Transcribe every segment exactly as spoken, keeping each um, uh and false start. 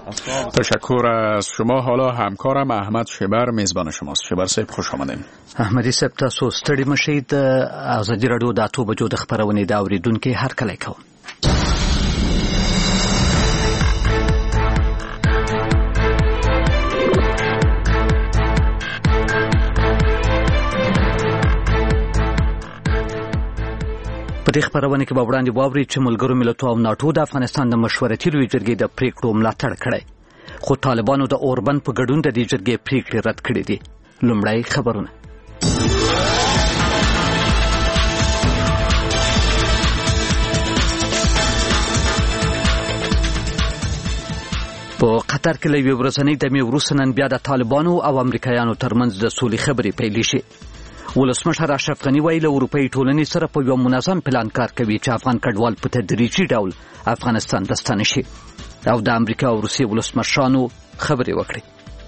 تشکر از شما. حالا همکارم احمد شبر میزبان شماست. شبر صاحب خوش آمدین. احمدی صاحب تاسو ستړي مشئ. د ازادي راډیو د اتو بجو د خبرونې د اوریدونکو هر کله کوم. په دې خبرونه کې به وړاندې واوري چې ملګرو ملتونو او ناتو د افغانستان د مشورتي لوی جرګې د پریکړو ملاتړ کړی، خو طالبانو د اوربند په ګډون د دې جرګې پریکړې رد کړې دي. لومړی خبرونه. په قطر کې له یوې ورځنۍ دمې وروسته نن بیا د طالبانو او امریکایانو ترمنځ د سولې خبرې پیل شي. ولسمشر اشرف غني وایي له اروپایي ټولنې سره په یو منظم پلان کار کوي چې افغان کډوال په تدریجي ډول افغانستان ته ستانه شي، او د امریکا او روسیې ولسمشرانو خبرې وکړي.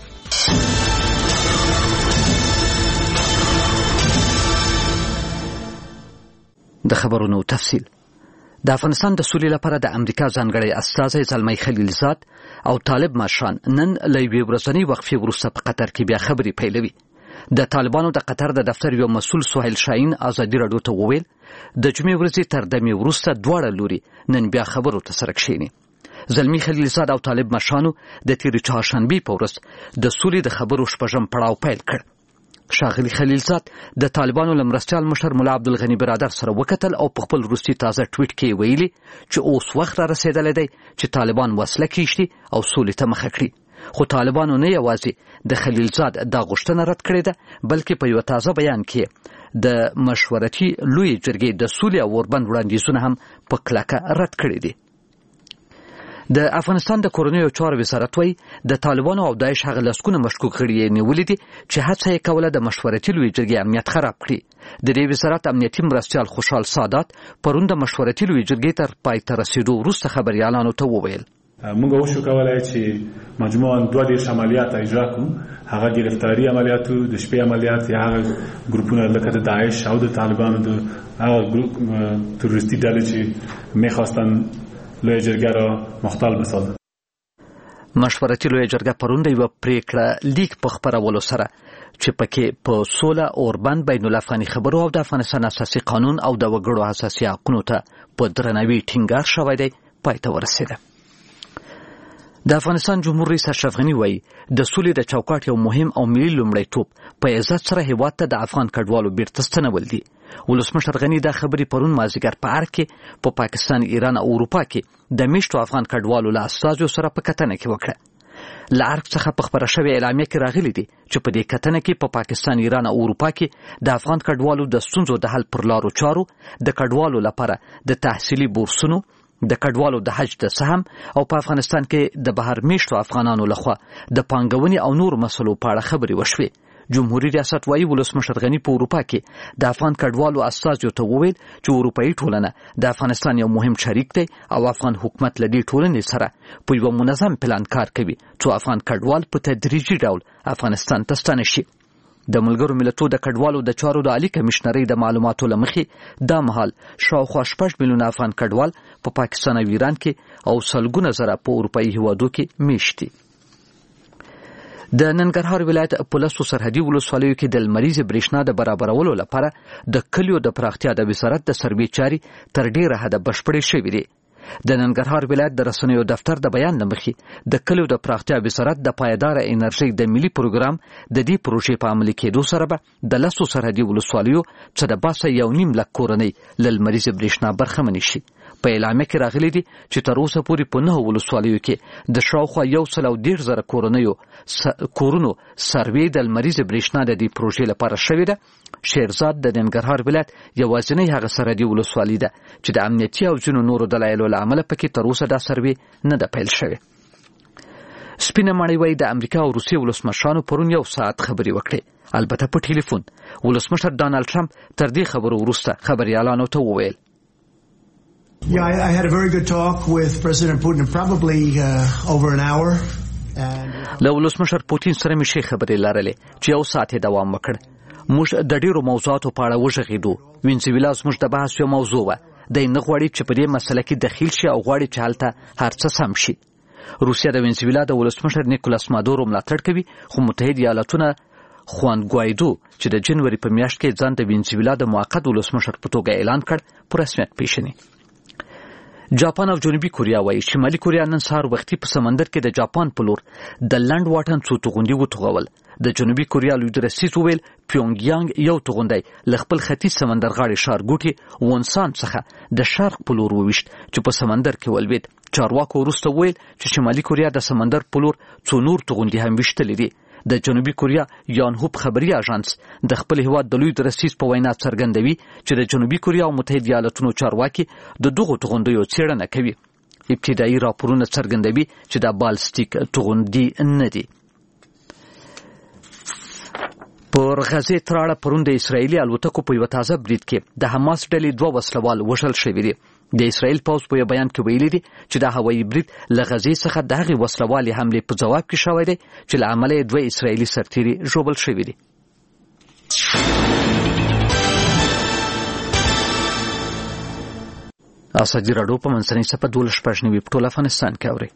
د خبرونو تفصیل. د افغانستان د سولې لپاره د امریکا ځانګړی استازی زلمی خلیلزاد او طالب مشران نن له یوې ورځنۍ وقفې وروسته په قطر کې بیا خبرې پیلوي. د طالبانو د قطر د دفتر یو مسؤل سهیل شاهین ازادي راډیو ته وویل د جمعې ورځې تر دمې وروسته دواړه لوري نن بیا خبرو ته سره کښېني. زلمی خلیلزاد او طالب مشرانو د تېرې چهارشنبې په ورځ د سولې د خبرو شپږم پړاو پیل کړ. ښاغلي خلیلزاد د طالبانو له مرستیال مشر ملا عبدالغني برادر سره وکتل او په خپل وروستي تازه ټویټ کې ویلي چې اوس وخت را رسېدلی دی چې طالبان وسله کښېږدي او سولې ته مخه کړي. خو طالبانو نه یوازې د خلیلزاد دا غوښتنه رد کړې ده، بلکې په یو تازه بیان کې د مشورتي لوی جرګې د سولې او اوربند وړاندیزونه هم په کلکه رد کړي دي. د افغانستان د کورنیو چارو وزارت وایي د طالبانو او داعش هغه لسګونه مشکوک غړي یې نیولي دي چې هڅه یې کوله د مشورتي لوی جرګې امنیت خراب کړي. د دې وزارت امنیتي مرستیال خوشحال سادات پرون د مشورتي لوی جرګې تر پای ته رسېدو وروسته خبریالانو ته وویل موږ وشو کولای چې مجموعاً دوه دېرش عملیات اجرا کړو، هغه گرفتاری عملیاتو، د شپې عملیات، یا هغه ګروپونه لکه د داعش او د طالبانو د هغه ګروپ تروریستي ډلې چې میخواستن لوی جرګه را مختل بسازن. مشورتي لوی جرګه پرون د یوه پریکړه لیک په خپرولو سره چې پکې په سوله اوربند بین الافغاني خبرو او د افغانستان اساسي قانون او د وګړو اساسي حقوقو ته په درناوي ټینګار شوی دی پای ته ورسېده. د افغانستان جمهور رئیس اشرف غني وایي د سولې د چوکاټ یو مهم او ملي لومړیتوب په عزت سره هېواد ته د افغان کډوالو بیرته ستنول دي. ولسمشر غني دا خبرې پرون مازدیګر په ارګ کې په پا پاکستان، ایران او اروپا کې د میشتو افغان کډوالو له استازو سره په کتنه کې وکړه. له ارګ څخه په خبره شوې اعلامیه کې راغلي دي چې په دې کتنه کې په پا پاکستان، ایران او اروپا کې د افغان کډوالو د ستونزو د حل پر لارو چارو، د کډوالو لپاره د تحصیلي بورسونو، د کډوالو د حج د سهم او په افغانستان کې د بهر میشتو افغانانو لخوا د پانګونې او نور مسلو په اړه خبرې وشوې. جمهوریت ریاست وایي ولسمشر غني په اروپا کې د افغان کډوالو استازو ته وویل چې اروپایي ټولنه د افغانستان یو مهم شریک دی او افغان حکومت له دې ټولنې سره په یو منظم پلان کار کوي څو افغان کډوال په تدریجي ډول افغانستان ته ستانه شي. د ملګرو ملتونو د کډوالو د چارو د عالی کمشنرۍ د معلوماتو له مخې دا مهال شاوخوا شپږ میلیونه افغان کډوال په پا پاکستان او ایران کې او سلګونه زره په اروپایي هیوادو کې میشت دي. د ننګرهار ولایت په لسو سرحدي ولسوالیو کې د لمریزې برېښنا د برابرولو لپاره د کلیو د پراختیا د وزارت د سروې چارې تر ډېره حده بشپړې شوې دي. د ننګرهار ولایت د رسنیو دفتر د بیان له مخې د کلیو د پراختیا وزارت د پایداره انرژۍ د ملي پروګرام د دې پروژې په عملي کېدو سره به د لسو سرحدي ولسوالیو څه د باسه یو نیم لک کورنۍ له لمریزې برېښنا برخمنې شي. په اعلامیه کې راغلي دي چې تر اوسه پورې په نهو ولسوالیو کې د شاوخوا یو سل او دېرش زره کورنیو کورونو سروې د لمریزې برېښنا د دې پروژې لپاره شوې ده. شیرزاد د ننګرهار ولایت یوازینی هغه سرحدي ولسوالي ده چې د امنیتي او ځینو نورو دلایلو له امله پکې تر اوسه دا سروې نه ده پیل شوې. سپینه ماڼۍ وایي د امریکا او روسیې ولسمشرانو پرون یو ساعت خبرې وکړې، البته په ټلیفون. ولسمشر ډانلډ ټرمپ تر دې خبرو وروسته خبریالانو ته وویل Yeah, I, I had a very good talk with President Putin, probably uh, over an hour. له ولسمشر پوتین سره مې ښې خبرې لرلې چې یو ساعت یې دوام وکړ. موږ د ډېرو موضوعاتو په اړه وغږېدو. وینزویلا زموږ د بحث یوه موضوع وه. دی نه غواړي چې په دې مسله کې دخیل شي او غواړي چې هلته هر څه سم شي. روسیا د وینزویلا د ولسمشر نیکولاس مادورو ملاتړ کوي، خو متحده ایالاتونه خوان ګوایدو چې د جنوري په میاشت کې ځان د وینزویلا د موقت ولسمشر په توګه اعلان کړ په رسمیت پیژني. جاپان او جنوبي کوریا وایي شمالي کوریا نن سهار وختي په سمندر کې د جاپان په لور د لنډ واټن څو توغندي وټوغول. د جنوبي کوریا لوی درسیز وویل پیونګ یانګ یو توغندی له خپل ختیځ سمندر غاړې ښارګوټي وونسان څخه د شرق په لور وویشت چې په سمندر کې ولوېد. چارواکو وروسته وویل چې شمالي کوریا د سمندر په لور څو نور توغندي هم ویشتلي دي. د جنوبي کوریا یانهوپ خبري اژانس د خپل هیواد د لوی درسیز په وینا څرګندوي چې د جنوبي کوریا او متحده ایالاتونو چارواکي د دغو توغندیو څېړنه کوي. ابتدایي راپورونه څرګندوي چې دا بالستیک توغندي نه دي. پر غزې تراړه پرون د اسرایلي الوتکو په یو تازه برید کې د حماس ډلې دوه وسلوال وژل شوي دي. د اسرائیل پوځ په بیان کې ویلي دي چې دا هوایي برید له غزې څخه د هغې وسلوالې حملې په ځواب کې شوی دی چې له امله یې دوه اسرائیلي سرتیري ژوبل شوي دي. ازادي راډیو په منځنۍ صفحه دولس شپږ نوي په ټول افغانستان کې اوري.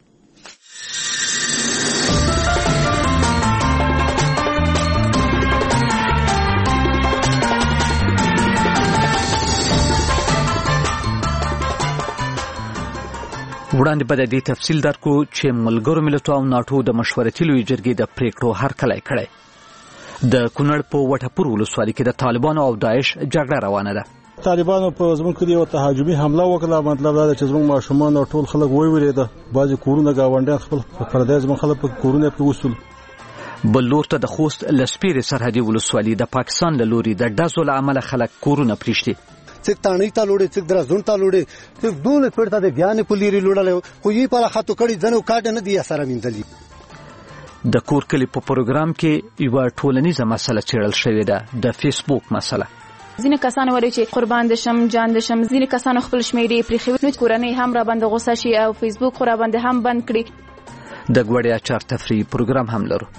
وړاندې به د دې تفصیل درکو چې ملګرو ملتونو او ناټو د مشورتي لویې جرګې د پریکړو هرکلی کړی. د کونړ په وټهپور ولسوالۍ کې د طالبانو او داعش جګړه روانه ده. طالبانو په زموږ کې یو تهاجمي حمله وکړه. مطلب دا چې زموږ ماشومان او ټول خلک وویریده. بعضې کورونه ګاونډیان خپل پردی زموږ خلک په کورونه پرې وسول. بل لور ته د خوست لسپیرې سرحدي ولسوالۍ د پاکستان له لوري د ډزو له امله خلک کورونه پرېږدي. څک تانې تا لوړې څک درزون تا لوړې څک دونه پړتا د بیان پولیری لوړل خو یې په خاطر کړي ځنو کاټ نه دی سره وینځلي. د کور کلی په پروګرام کې یو ټولنیزه مسله چیرل شوې ده، د فیسبوک مسله. ځینې کسان وایي چې قربان دي شم جان دي شم. ځینې کسان خپل شمیرې پرې خو کورنۍ هم را باندې غوسه شي او فیسبوک خو را باندې هم بند کړي. د ګوړې اچار تفریح پروګرام هم لرو.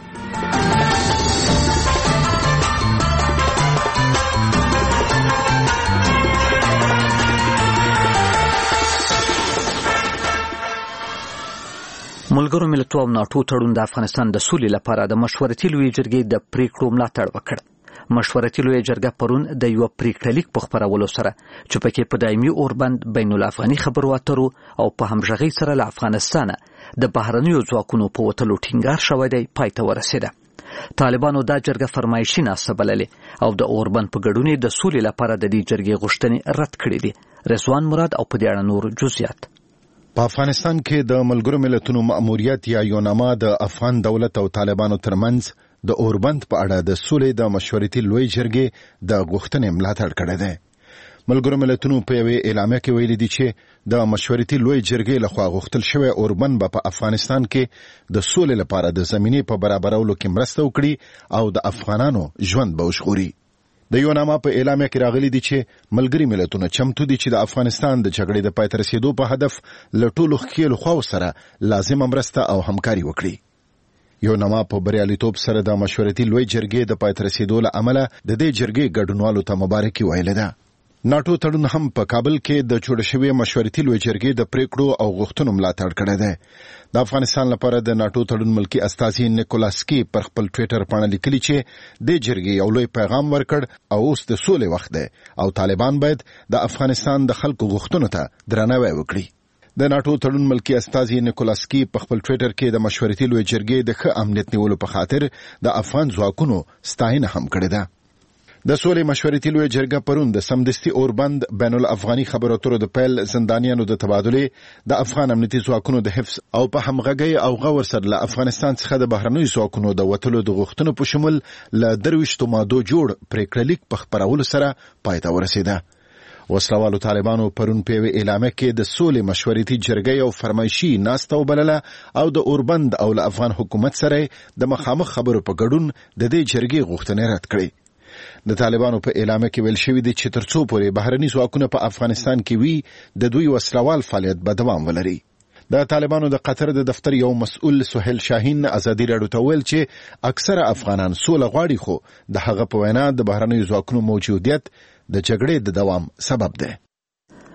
ملګرو ملتونو او ناټو تړون د افغانستان د سولې لپاره د مشورتي لویې جرګې د پریکړو ملاتړ وکړ. مشورتي لویې جرګه پرون د یو پریکړه لیک په خپرولو سره چې پکې په دایمي اوربند بین الافغاني خبرو اترو او په همغږۍ سره له افغانستانه د بهرنیو ځواکونو په وتلو ټینګار شوی دی پای ته ورسېده. طالبانو دا جرګه فرمایشي ناسته بللې او د اوربند په ګډون د سولې لپاره د دې جرګې غوښتنې رد کړې دي. رضوان مراد او په دې اړه نور جزئیات. په افغانستان کې د ملګرو ملتونو مأموریت یا یوناما د افغان دولت او طالبانو ترمنځ د اوربند په اړه د سولې د مشورتي لوی جرګې د غوښتنې ملاتړ کړی دی. ملګرو ملتونو په یوې اعلامیه کې ویلي دي چې د مشورتي لوی جرګې لخوا غوښتل شوی اوربند به په افغانستان کې د سولې لپاره د زمینې په برابرولو کې مرسته وکړي او د افغانانو ژوند به وژغوري. د یوناما په اعلامیه کې راغلي دي چې ملګري ملتونه چمتو دي چې د افغانستان د جګړې د پای ته رسیدو په هدف له ټولو ښکېلو خواو سره لازمه مرسته او همکاري وکړي. یوناما په بریالیتوب سره د مشورتي لوی جرګې د پای ته رسیدو له امله د دې جرګې ګډونوالو ته مبارکي ویلې ده. ناټو تړون هم په کابل کې د جوړ شوی مشورتي لوی جرګې د پریکړو او غوښتنو ملاتړ کړی دی. د افغانستان لپاره د ناټو تړون ملکی استازي نیکولاسکی پر خپل ټویټر باندې لیکلي چې د جرګې یو لوی پیغام ورکړ او اوس د سولې وخت دی او طالبان باید د افغانستان د خلکو غوښتنو ته درناوی وکړي. د ناټو تړون ملکی استازي نیکولاسکی په خپل ټویټر کې د مشورتي لوی جرګې د ښه امنیت نیولو په خاطر د افغان ځواکونو ستاینه هم کړې ده. د سولې مشورتي لوی جرګه پرون د سمدستي اوربند بین الافغاني خبرو اترو د پیل زندانیانو د تبادلې د افغان امنیتي ځواکونو د حفظ او په همغږۍ او غور سره له افغانستان څخه د بهرنیو ځواکونو د وتلو د غوښتنو په شمول له درویشتو مادو جوړ پریکړه لیک په خپرولو سره پای ته ورسېده. وسلوالو طالبانو پرون په یوې اعلامیه کې د سولې مشورتي جرګې او فرمایشي ناسته وبلله او د اوربند او له افغان حکومت سره د مخامخ خبرو په ګډون د دې جرګې غوښتنې رد کړې. د طالبانو په اعلامیه کې ویل شوی دی چې ترڅو پورې بهرني ځواکونه په افغانستان کې وي د دوی وسلوال فعالیت به دوام ولري. د طالبانو د قطر د دفتر یو مسؤل سهیل شاهین ازادي راډیو ته ویل چې اکثره افغانان سوله غواړي خو د هغه په وینا د بهرنیو ځواکونو موجودیت د جګړې د دوام سبب دی.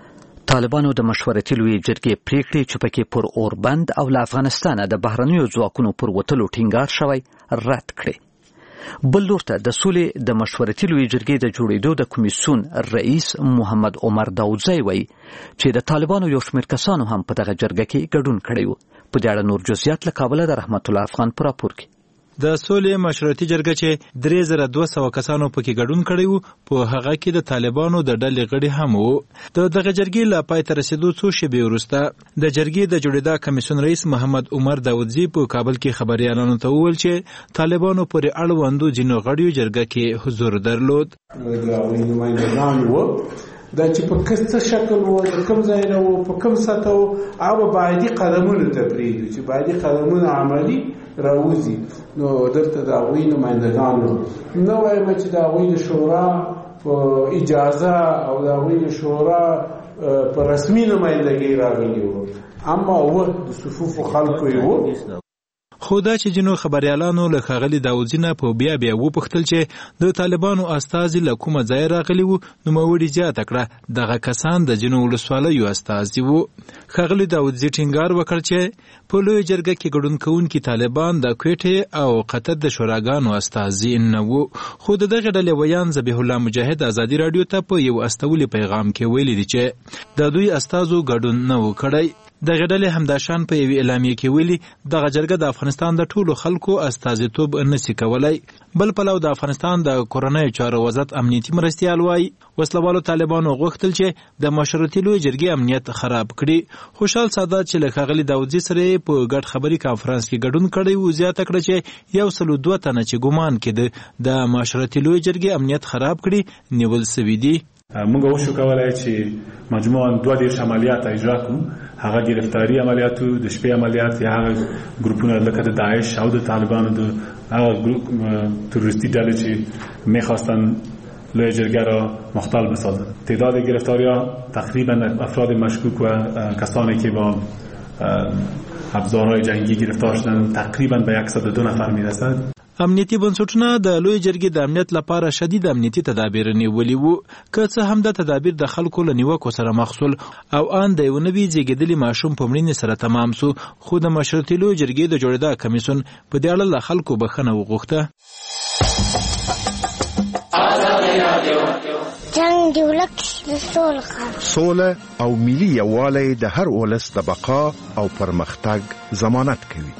طالبانو د مشورتي لوی جرګې پریکړې چې پکې پر اوربند او له افغانستانه د بهرنیو ځواکونو پر وتلو ټینګار شوی رد کړي. بل لور ته د سولې د مشورتي لوی جرګې د جوړېدو د کمیسیون رئیس محمد عمر داودزی وایي چې د طالبانو یو شمېر کسانو هم په دغه جرګه کې ګډون کړی و. په دې اړه نور جزئیات له کابله د رحمت الله افغان په راپور کې. د سولې مشورتي جرګه چې درې زره دوه سوه کسانو پکې ګډون کړی وو، په هغه کې د طالبانو د ډلې غړي هم وو. د دغه جرګې له پای ته رسېدو څو شېبې وروسته د جرګې د جوړېدا کمیسیون رئیس محمد عمر داودزي په کابل کې خبریالانو ته وویل چې طالبانو پورې اړوندو ځینو غړیو جرګه کې حضور درلود. دا چې په کسته شکل وو، د کوم ځای نه وو، په کوم سطح وو، هغه بعدي قدمونو ته پرېږدو چې بعدي قدمونه عملي راوځي. نو دلته د هغوی نمایندګان وو. نه وایم چې د هغوی د شورا په اجازه او د هغوی د شورا په رسمي نمایندګۍ راغلي وو، اما وو د صفوفو خلکو یې وو. خو دا چې جنو خبريالانو له ښاغلي داودزي نه په بیا بیا وپوښتل چې د طالبانو استازي له کومه ځای راغلي وو، نوموړي زیاته کړه دغه کسان د جنو ولسوالیو استازي وو. ښاغلي داودزي ټینګار وکړ چې په لویه جرګه کې ګډون کوونکي طالبان د کویټې او قطر د شوراګانو استازي نه وو. خو د دغه ډلې ویان ذبیح الله مجاهد ازادي راډیو ته په یو استولي پیغام کې ویلي دي چې د دوی استازو ګډون نه و کړی. دغه ډلې همداشان په یوې اعلامیه کې ویلي دغه جرګه د افغانستان د ټولو خلکو استازیتوب نشي کولای. بل پلو د افغانستان د کورنیو چارو وزارت امنیتي مرستیال وایي وسلوالو طالبانو غوښتل چې د مشورتي لوی جرګې امنیت خراب کړي. خوشحال سادات چې له ښاغلي داودزي سره په ګډ خبري کانفرنس کې ګډون کړی و، زیاته کړه چې یو سلو دوه تنه چې ګمان کېده د مشورتي لوی جرګې امنیت خراب کړي نیول سوي دي. موږ وشو کولای چې مجموعاً دوه دېرش عملیات اجرا کړو. هغه گرفتاری عملیاتو د شپې عملیات یا هغه ګروپونه لکه د داعش او د طالبانو د هغه ګروپ تروریستی ډلې چې میخواستن لوی جرګه را مختل بسازند. تعداد گرفتاری‌ها تقریبا افراد مشکوک و کسانی که با ابزارهای جنگی گرفتار شدن تقریبا به صد و دو نفر میرسد. امنیتي بنسټونه د لوی جرګې د امنیت لپاره شدید امنیتي تدابیر نیولي وو، که څه هم د تدابیر د خلکو له نیوکو سره مخ شول او ان د یو نوي زیږېدلي ماشوم په مړینې سره تمام سو. خو د مشروطې لوی جرګې د جوړېدا کمیسیون په دې اړه له خلکو بخښنه وغوښته. جنگ دی ولک د سولې سوله او ملي یووالی د هر ولس د بقا او پرمختګ ضمانت کوي.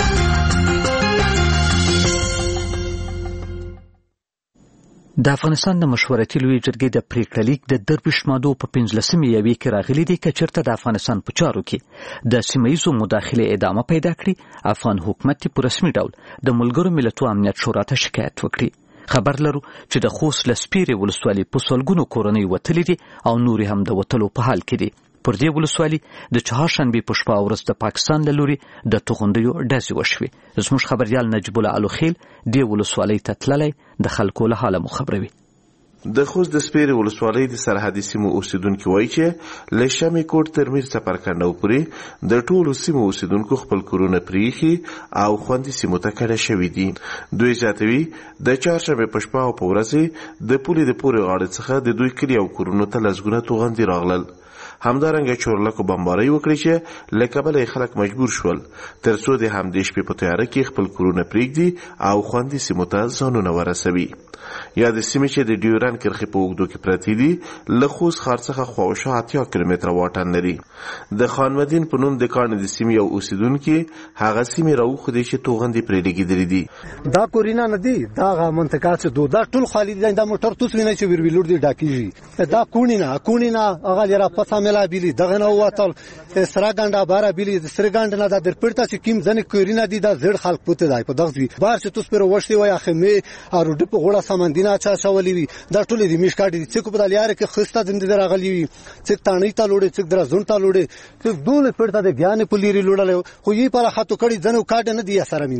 د افغانستان د مشورتي لوی جرګې د پریکړه لیک د درویش مادو په پنځلسمې یوې کې راغلي دي چې چېرته د افغانستان په چارو کې د سیمه ییزو مداخلې ادامه پیدا کړي، افغان حکومت په رسمي ډول د ملګرو ملتونو امنیت شورا ته شکایت وکړي. خبر لرو چې د خوست له سپیرې ولسوالۍ په سلګونو کورنۍ وتلي دي او نورې هم د وتلو په حال کې دي. پر دې ولسوالۍ د چهارشنبې په شپه ورځ د پاکستان له لوري د توغندیو ډزې وشوې. زموږ خبریال نجیب الله الوخیل دې ولسوالۍ ته تللی د خلکو له حاله مو خبروي. د خوست د سپیرې ولسوالۍ د سرحدي سیمو اوسیدونکو وایي چې له شمې کوټ تر میر څپرکنډو پورې د ټولو سیمو اوسیدونکو خپل کورونه پریښي او خوندي سیمو ته کډه شوي دي. دوی زیاتوي د چهارشنبې په شپه او په ورځ د پولې د پورې غاړې څخه د دوی کلي او کورونو ته لسګونه توغندي راغلل. همدارنګه چورلکو بمبارۍ وکړي چې له کبله یې خلک مجبور شول تر څو د همدې شپې په تیاره کې خپل کورونه پرېږدي او خوندي سیمو ته ځانونه ورسوي. یا د سیمې چې د ډیورن کرښې په اوږدو کې پرتې دي له خوست ښار څخه خواوشا اتیا کیلومتره واټن لري. د خانمدین په نوم د کاڼي د سیمې یو اوسیدونکي هغه سیمې راوښودې چې توغندې پرې لګېدلې دي. دا کورونه نه دي، دا هغه منطقه چې دو دا ټول خالي دي. دا موټر توس ویني چې ویرولور دي ډاکېږي. دا کونی نه کونی نه هغه لرا پسا ملا بیلی دغه نه واتل سره ګانډه بارا بیلی سره ګانډه نه د پرتا چې کیم ځنه کورونه دي دا زړ خلک پته دی په دغه بار چې توس پر وښتي وای اخه مې ارو د په غوړه سمندینه چا چولې وي دا ټول دي میشکاټ دي چې په دلیار کې خسته زنده راغلی وي چې تانې تا لوړې چې درا زون تا لوړې چې دوله پرتا د ګیان پلیری لوړل خو یې پر خاطو کړي ځنو کاټ نه دی سره میندلی.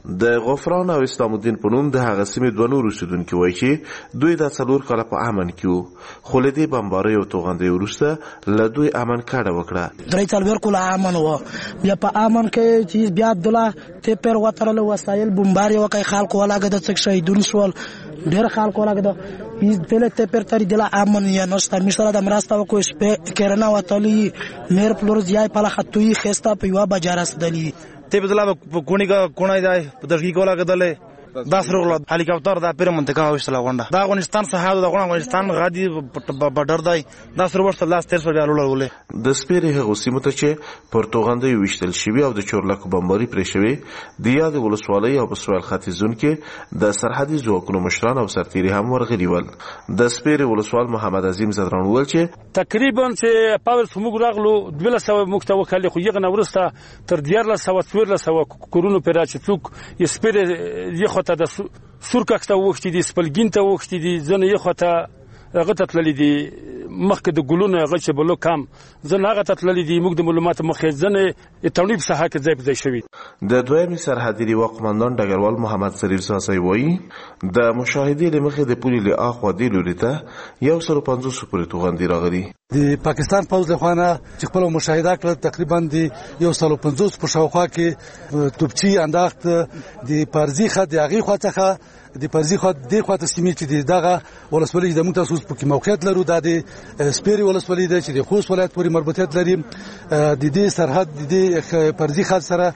د غفران او اسلام الدین په نوم د هغه سیمې دوه نور اوسیدونکي وایي چې دوی د څلور کاله په امن کې وو، خو له دې بمبارۍ او توغندۍ وروسته له دوی امن کډه وکړه. درې څلور کاله امن و، بیا په امن کې چې بیا عبدالله تپر وترل وسایل بمباري وکړي، خلکو ولاګه د څک شهیدون شول، ډېر خلکو ولاګه د دله تپر تر دله امن یا نشته مشره د مرسته وکړي شپه کرنا وتلی مېر پلور ځای په لختوي خسته په یو بجار استدلی ته بدلا کونی کا کونای ځای په دغه کې ولاګه دله داس رغلا هلیکاپټر دا پیر منطقه وشتلا غونډه دا افغانستان سهاد دا افغانستان غادي بډر دی دا سر ورسته لاس تیر سو بیا لولې د سپیرې هغه سیمه ته چې پرتګاندې وشتل شوی او د چورلکو بمباري پرې شوی د یاد ولسوالۍ او بسوال ختیزون کې د سرحدي ځواکونو مشران او سرتیري هم ورغلي ول. د سپیرې ولسوال محمد عظیم زدران ول چې تقریبا چې پاول سموږ راغلو دوله سو مکتوب کلی خو یغه نورسته تر دیار سو څویر سو کورونو پر چې څوک یې سپیرې یې ته د سورکاکته وخت دي سپلګین ته وخت دي زنه یې خطه هغه تتللی دي مخکې د ګلونو هغه چې بلو کم زنه هغه تتللی دي موږ د معلومات مخې زنه تونیب ساحه کې ځای په ځای شوی. د دویمې سرحدي لواء قماندان ډګروال محمد سریف ساسي وایي د مشاهدې لمخې د پولي له اخوا دی لوري ته یو سل پنځوس پورې توغندي راغلي. د پاکستان پوځ له خوانه چې خپل مشاهده کړ تقریبا د یو سل پنځوس په شاوخوا کې توپچی انداخت د پارزي خد د هغه خوا څخه د پارزي خو د خواته سیمې چې دغه ولسوالۍ د متاسوس په کې موقعیت لرو د سپيري ولسوالۍ د چې د خوست ولایت پورې مربوطیت لري د دې سرحد د پارزي خد سره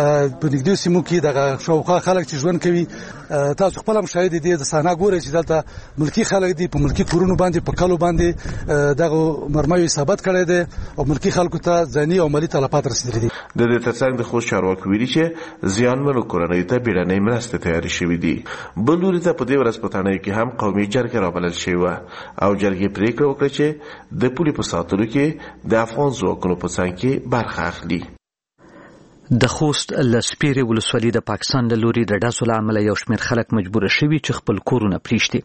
په نږدې سیمو کې دغه شاوخوا خلک چې ژوند کوي تاسو خپل مشاهد دي د سانا ګوري چې دلته ملکی خلک دي په ملکی کورونو باندې په کلو باندې دغه مرمایو ثابت کړی دي او ملکی خلکو ته ځاني او مالی تلفات رسیدلي دي. د دې ترڅنګ د خوست چارواکي ویلي چې زیانمنو کورنۍ ته بیړنۍ مرستې تیارې شوې دي. بل لوري ته په دې ورځ په تڼیو کې هم قومي جرګه رابلل شوې وه او جرګې پرېکړه وکړه چې د پولې په ساتلو کې د افغان ځواکونو په څنګ کې برخه اخلي. د خوست له سپیرې ولسوالۍ د پاکستان له لوري د ډزو له امله یو شمېر خلک مجبوره شوي چې خپل کورونه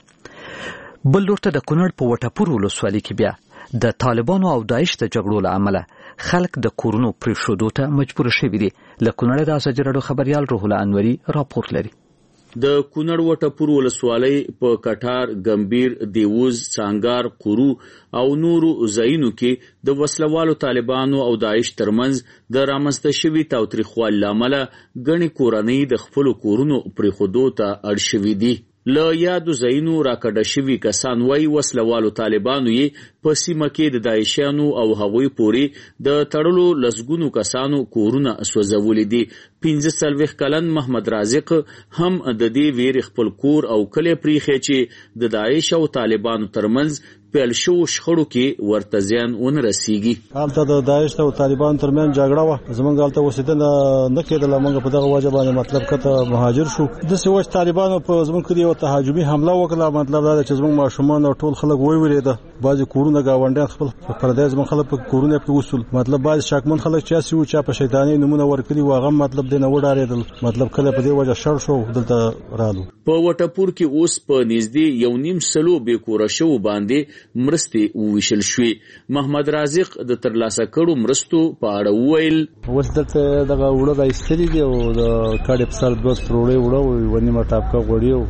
پرېږدي. بل لور ته د کونړ په وټپور ولسوالۍ کې بیا د طالبانو او داعش د جګړو له امله خلک د کورونو پرېښودو ته مجبوره شوي دي. له کونړه د ازادي راډیو خبریال روح الله انوري راپور لري. د کونړ وټپور ولسوالۍ په کټار، ګمبیر، دیوز، څانګار، قورو او نورو ځایونو کې د وسلوالو طالبانو او داعش ترمنځ د رامنځته شوي تاوتریخوالي له امله ګڼې کورنۍ د خپلو کورونو پرېښودو ته اړ شوي دي. له یادو ځایونو راکډه شوي کسان وایي وسلوالو طالبانو یې په سیمه کې د داعشیانو او هغوی پورې د تړلو لسګونو کسانو کورونه سوځولي دي. پنځه څلوېښت کلن محمد رازق هم د دې ویرې خپل کور او کلی پریښی چې د داعش او طالبانو ترمنځ پیل شوو شخړو کې ورته زیان ونه رسیږي. هلته د داعش او طالبانو ترمنځ جګړه وه، زموږ هلته اوسېدنه نه کېدله، موږ په دغه وجه باندې مطلب کته مهاجر شو. داسې وه چې طالبانو په زموږ کلي یوه تهاجمي حمله وکړه. مطلب دا ده چې زموږ ماشومان او ټول خلک وویرېده، بعضې کورونه ګاونډیان خپل پردی زموږ خلک په کورونه پرې وسول. مطلب بعضې شکمن خلک چې هسې وو چا په شیطاني نومونه ورکړي وو هغه مطلب دې نه وډارېدل. مطلب کله په دې وجه شړ شو دلته رالو. په وټپور کې اوس په نږدې یو نیم سلو بې کوره شوو باندې مرستې وویشل شوې. محمد رازق د ترلاسه کړو مرستو په اړه وویل اوس دلته دغه وړه راایستلي دي او د کاډې په سر دوه سپروړې وړه او یوه نیمه ټاپکه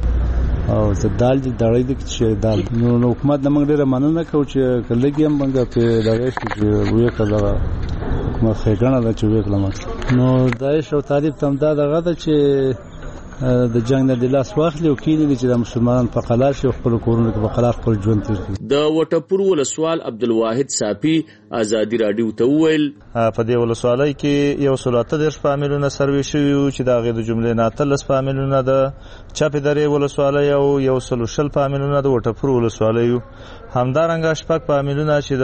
غوړي او زه دال دي دړی دي چې دال نو نو حکومت نه موږ ډېره مننه کوو چې که لږ هم موږ پرې دغه شي چې ویې کړه دغه حکومت ښېګڼه ده چې ویې کړه. نو داعش او طالب ته هم دا دغه ده چې د جنگ نه د لاس واخلي او کېدی چې د مسلمانانو په قلار شي او خپل کورونو کې په قلار خپل ژوند تیر کړي. د وټپور ولسوال عبدالواحد صافي ازادي راډیو ته وویل په دې ولسوالۍ کې یو سل اته دېرش فامیلونه سروې شوي وو چې د هغې د جملې نه اتلس فامیلونه د چپې درې ولسوالۍ او یو سل شل فامیلونه د وټپور ولسوالۍ وو. همدارنګه شپږ فامیلونه چې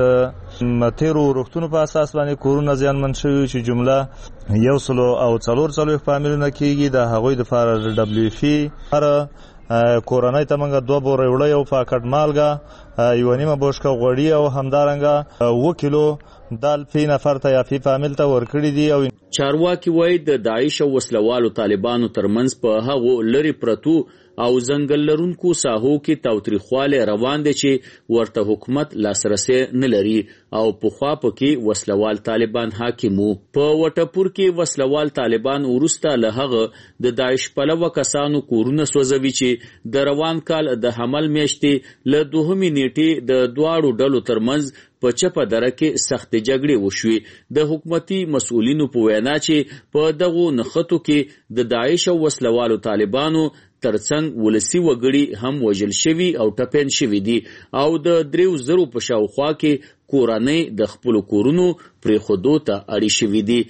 د تیرو ورښتونو په اساس باندې کورونه زیانمن شوي چې جمله یو سلو او څلور څلوېښت فامیلونه کېږي. د هغوی دپاره د ډبلیو اف هر کورنۍ ته موږ دوه بوره وړه، یو پاکټ مالګه، یو نیمه بوشکه غوړي او همدارنګه اوه کیلو دال فی نفر ته یا فی فامیل ته ورکړي دي. او چارواکي وایي د داعش او وسلوالو طالبانو ترمنځ په هغو لري پرتو او ځنګل لرونکو ساحو کې تاوتریخوالی روان دي چې ورته حکومت لاسرسی نه لري او پخوا پکې وسلوال طالبان حاکم وو. په وټپور کې وسلوال طالبان وروسته له هغه د داعش پلوه کسانو کورونه سوځوي چې د روان کال د حمل میاشتې له دوهمې نیټې د دواړو ډلو ترمنځ په چپه دره کې سخت جګړې وشوې. د حکومتي مسؤلینو په وینا چې په دغو نښتو کې د داعش او وسلوالو طالبانو ترڅنګ ولسی وګړي هم وژل شوي او ټپین شوي دي او د دریو زرو په شاوخوا کې کورنۍ د خپلو کورونو پرېښودو ته اړې شوي دي.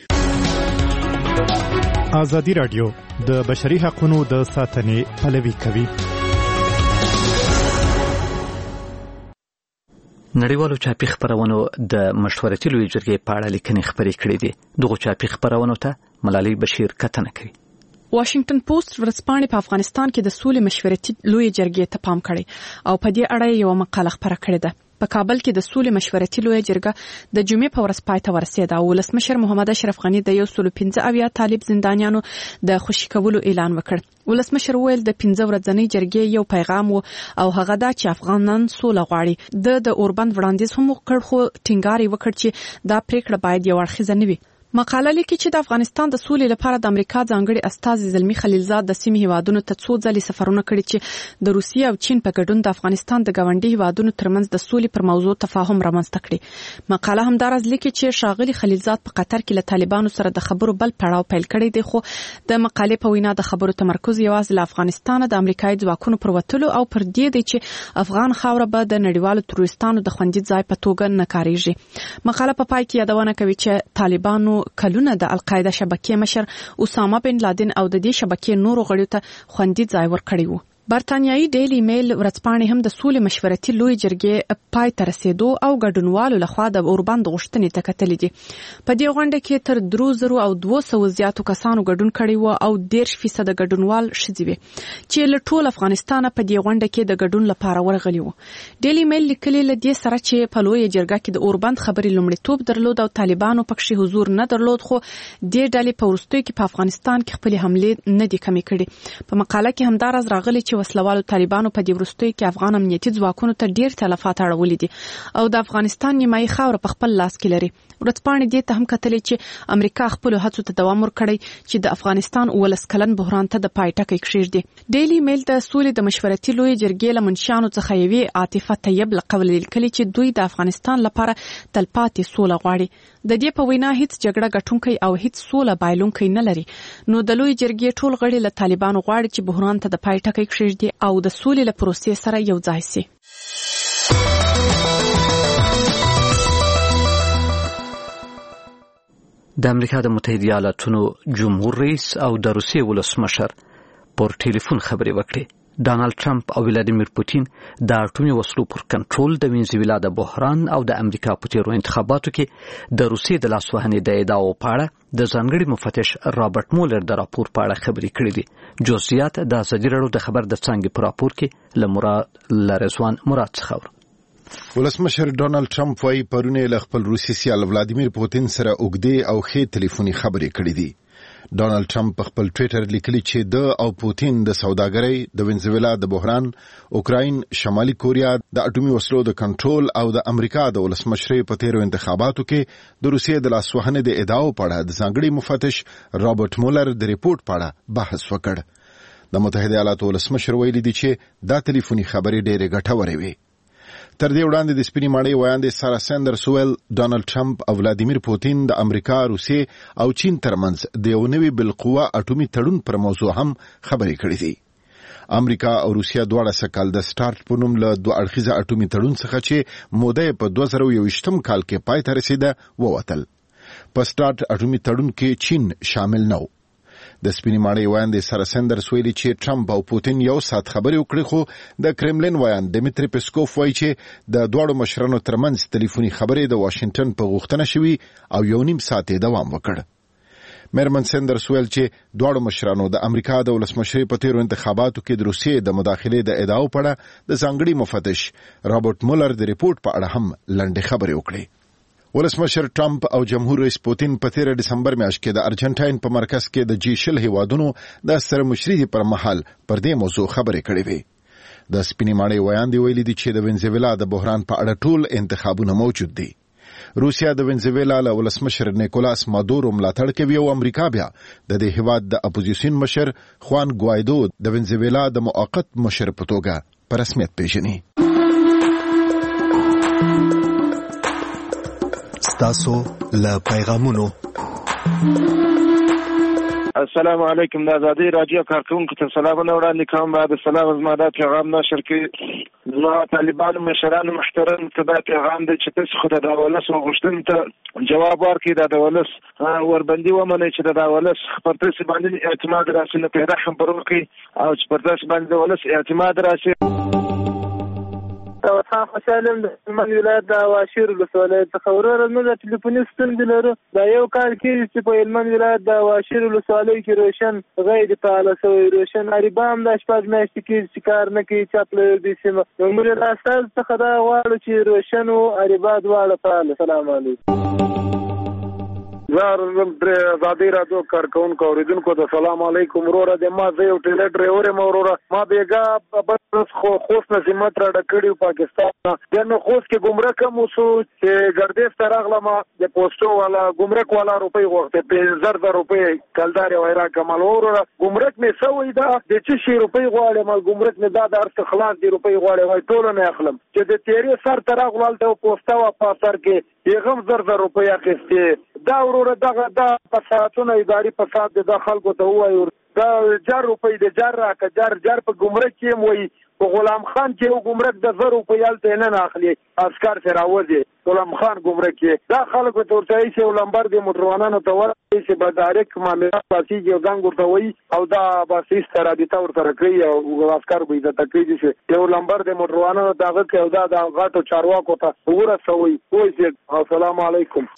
ازادي راډیو د بشري حقوقو د ساتنې پلوي کوي. نړیوالو چاپي خبرونو د مشورتي لوی جرګې په اړه لیکنې خپرې کړې دي. دغه چاپي خبرونو ته ملالۍ بشیر کتنه کوي. واشنگټن پوسټ ورځپاڼې په افغانستان کې د سولې مشورتي لوی جرګې ته پام کړی او په دې اړه یو مقاله خپره کړې ده. په کابل کې د سولې مشورتي لوی جرګه د جمعې په ورځ پای ته ورسېده او ولسمشر محمد اشرف غني د یو سل پنځه اویا طالب زندانیانو د خوشي کولو اعلان وکړ. ولسمشر ویل د پنځه ورځنۍ جرګې یو پیغام و او هغه دا چې افغانان سوله غواړي. د د اوربند وړاندیز هم وکړ خو ټینګار یې وکړ چې دا پریکړه باید یو اړخیزه نه وي. مقاله لیکي چې د افغانستان د سولې لپاره د امریکا ځانګړي استازي زلمی خلیلزاد د سیمې هیوادونو ته څو ځلې سفرونه کړي چې د روسیې او چین په ګډون د افغانستان د ګاونډي هیوادونو ترمنځ د سولې پر موضوع تفاهم رامنځته کړي. مقاله همدارس لیکي چې ښاغلي خلیلزاد په قطر کې له طالبانو سره د خبرو بل پړاو پیل کړی دی خو د مقالې په وینا د خبرو تمرکز یوازې له افغانستان د امریکایي ځواکونو پر وتلو او پر دې دی چې افغان خاوره به د نړیوالو تروریستانو د خوندي ځای په توګه نه کاریږي. مقاله په پای کې یادونه کوي چې طالبانو کلونه د القاعده شبکې مشر اسامه بن لادن او د دې شبکې نورو غړیو ته خوندي ځای ورکړی وو. برتانیایی ډیلی میل ورځپاڼې هم د سولې مشورتي لوی جرګې پای ته رسیدو او ګډونوالو لخوا د اوربند غوښتنې ته کتلې دي. په دې غونډه کې تر درو زرو او دوه سوه زیاتو کسانو ګډون کړی و او دېرش فیصده ګډونوال ښځې وې چې له ټول افغانستانه په دې غونډه کې د ګډون لپاره ورغلي وو. ډیلی میل لیکلي له دې سره چې په لوی جرګه کې د اوربند خبرې لومړیتوب درلود او طالبانو پکې حضور نه درلود خو دې ډلې په وروستیو کې په افغانستان کې خپلې حملې نه دي کمې کړې. په مقاله کې همداراز راغلي چې وسلوالو طالبانو په دې وروستیو کې افغان امنیتي ځواکونو ته ډیر تلفات اړولي دي او د افغانستان نیمایي خاوره په خپل لاس کې لري. ورځپاڼې دې ته هم کتلې چې امریکا خپل هڅو ته دوام ورکړی چې د افغانستان ولس کلن بحران ته د پای ټکی کېږدي. ډیلی میل د سولې د مشورتي لوی جرګې له منشیانو څخه یوې عاطفه طیب له قول لیکلي چې دوی د افغانستان لپاره تلپاتې سوله غواړي. د دې په وینا هیڅ جګړه ګټونکی او هیڅ سوله بایلونکی نه لري. نو د لوی جرګې ټول غړي له طالبانو غواړي چې بحران ته د پای ټکی کېږدي او د سولې له پروسې سره یو ځای شي. د امریکا د متحده ایالاتونو جمهور رئیس او د روسیې ولسمشر پر ټلیفون خبرې وکړې. ډانلډ ټرمپ او ولادیمیر پوتین د اټومي وسلو پر کنټرول د وینزویلا د بحران او د امریکا په تیرو انتخاباتو کې د روسیې د لاسوهنې د ادعاو په اړه د ځانګړي مفتش رابرټ مولر د راپور په اړه خبرې کړې دي. جزئیات د ازادي راډیو د خبر د څانګې په راپور کې له مراد لرزوان مراد څخه ورو. ولسمشر ډونالد ټرمپ وايي پرونه له خپل روسي سیال ولادیمیر پوتین سره اوږدې او ښې ټلیفوني خبرې کړې دي. ډونالد ټرمپ په خپل ټویټر لیکلي چې د او پوتین د سوداګرۍ، د وینزویلا د بحران، اوکراین، شمالي کوریا د اټومي وسلو د کنټرول او د امریکا د ولسمشرۍ په تیرو انتخاباتو کې د روسیې د لاسوهنې د ادعاو په اړه د ځانګړي مفتش رابرټ مولر د ریپورت په اړه بحث وکړ. د متحده ایالاتو ولسمشر ویلي دي چې دا ټلیفوني خبرې ډېرې ګټورې وې. تر دې وړاندې د سپینې ماڼۍ ویاندې سارا ساندرز ویل ډونالد ټرمپ او ولادیمیر پوتین د امریکا، روسیې او چین ترمنځ د یو نوي بالقوه اټومي تړون پر موضوع هم خبرې کړې دي. امریکا او روسیه دواړه سکهال د سٹارټ په نوم له دوه اړخیزه اټومي تړون څخه چې موده په دوه زره یوویشتم کال کې پای ته رسیده ووتل. په سٹارټ اټومي تړون کې چین شامل نه و. د سپینې ماڼۍ ویاندې سارا ساندرز ویلي چې ټرمپ او پوتین یو ساعت خبرې وکړې خو د کرملین ویاند ډیمیټری پیسکوف وایي چې د دواړو مشرانو ترمنځ ټلیفوني خبرې د واشنگټن په غوښتنه شوي او یو نیم ساعت دوام وکړ. میرمن سندرز ویل چې دواړو مشرانو د امریکا د ولسمشرۍ په تیرو انتخاباتو کې د روسیې د مداخلې د ادعاو په اړه د ځانګړي مفتش رابرټ مولر د ریپورت په اړه هم لنډې خبرې وکړې. ولسمشر ټرمپ او جمهور رئیس پوتین په تیر دسمبر میاشت کې د ارجنټاین په مرکز کې د جی شل هیوادونو د سره مشرۍ پر مهال پر دې موضوع خبرې کړې وې. د سپینې ماڼۍ ویاندې ویلي دي چې د وینزویلا د بحران په اړه ټول انتخابونه موجود دي. روسیا د وینزویلا له ولسمشر نیکولاس مادورو ملاتړ کوي او امریکا بیا د دې هیواد د اپوزیسیون مشر خوان ګوایدو د وینزویلا د موقت مشر په توګه په رسمیت پیژني. تاسو له پیغامونو. السلام علیکم. د آزادۍ راډیو کارکونکو ته سلامونه وړاندې کوم. بعد سلام زما دا پیغام نشر کړي زما طالبانو مشرانو محترم ته دا پیغام دی چې تاسو خو د ولس غوښتنې ته جواب ورکړئ، د ولس وربندي ومنئ چې د ولس پر تاسو باندې اعتماد راسي، نه پیدا هم پر وکړي او چې پر تاسو باندې د ولس اعتماد راسي. خان خوشحالم د هلمند ولایت د واشیر ولسوالۍ څخه وروره موږ د ټلیفوني ستونزې لرو. دا یو کال کېږي چې په هلمند ولایت د واشیر ولسوالۍ کې روشن غیر فعاله شوی. روشن اریبا هم د شپږ میاشتې کېږي چې کار نه کوي، چپ له دې سیمه. نو موږ له استاد څخه دا غواړو چې روشن او اریبا دواړه فعاله. سلام علیکم. زار د آزادۍ راډیو کارکونکو اوریدونکو ته سلام علیکم. وروره د ما زه یو ټیلر ډرایور یم. وروره ما بیګا بس خو خوست نه سمت را ډکړیو پاکستان دنه خوست کې ګمرک مو سو چې ګردیز ته راغلم د پوسټو والا ګمرک والا روپۍ غوښته پنځه زره روپۍ کلدار وایرا کمال. وروره ګمرک می سوې دا د چې شي روپۍ غواړم مال ګمرک می دا د ارڅ خلاص دی روپۍ غواړم وای ټول نه اخلم چې د تیری سر تر غوړل ته پوسټا وا پاسر کې یغم زر زر روپۍ اخیسته. دا وروره دغه دا فسادونه اداري فساد د خلکو ته وایو. دا جار روپۍ د جار راکه جار جار په ګمرک کې موي په غلام خان کې یو ګمرک د زر روپۍ الته نه اخلي اسکار سره راوځي. غلام خان ګمرک کې دا خلکو ته ورته یې ولمبر د موټروانانو ته ورته چې بدارک معاملات پاسي یو ځنګ ورته وي او دا باسي ستاره دي تا ورته کوي او اسکار به عزت کوي چې یو لمبر د موټروانانو دغه کې دا د غاټو چارواکو ته ورسوي. وایي السلام علیکم.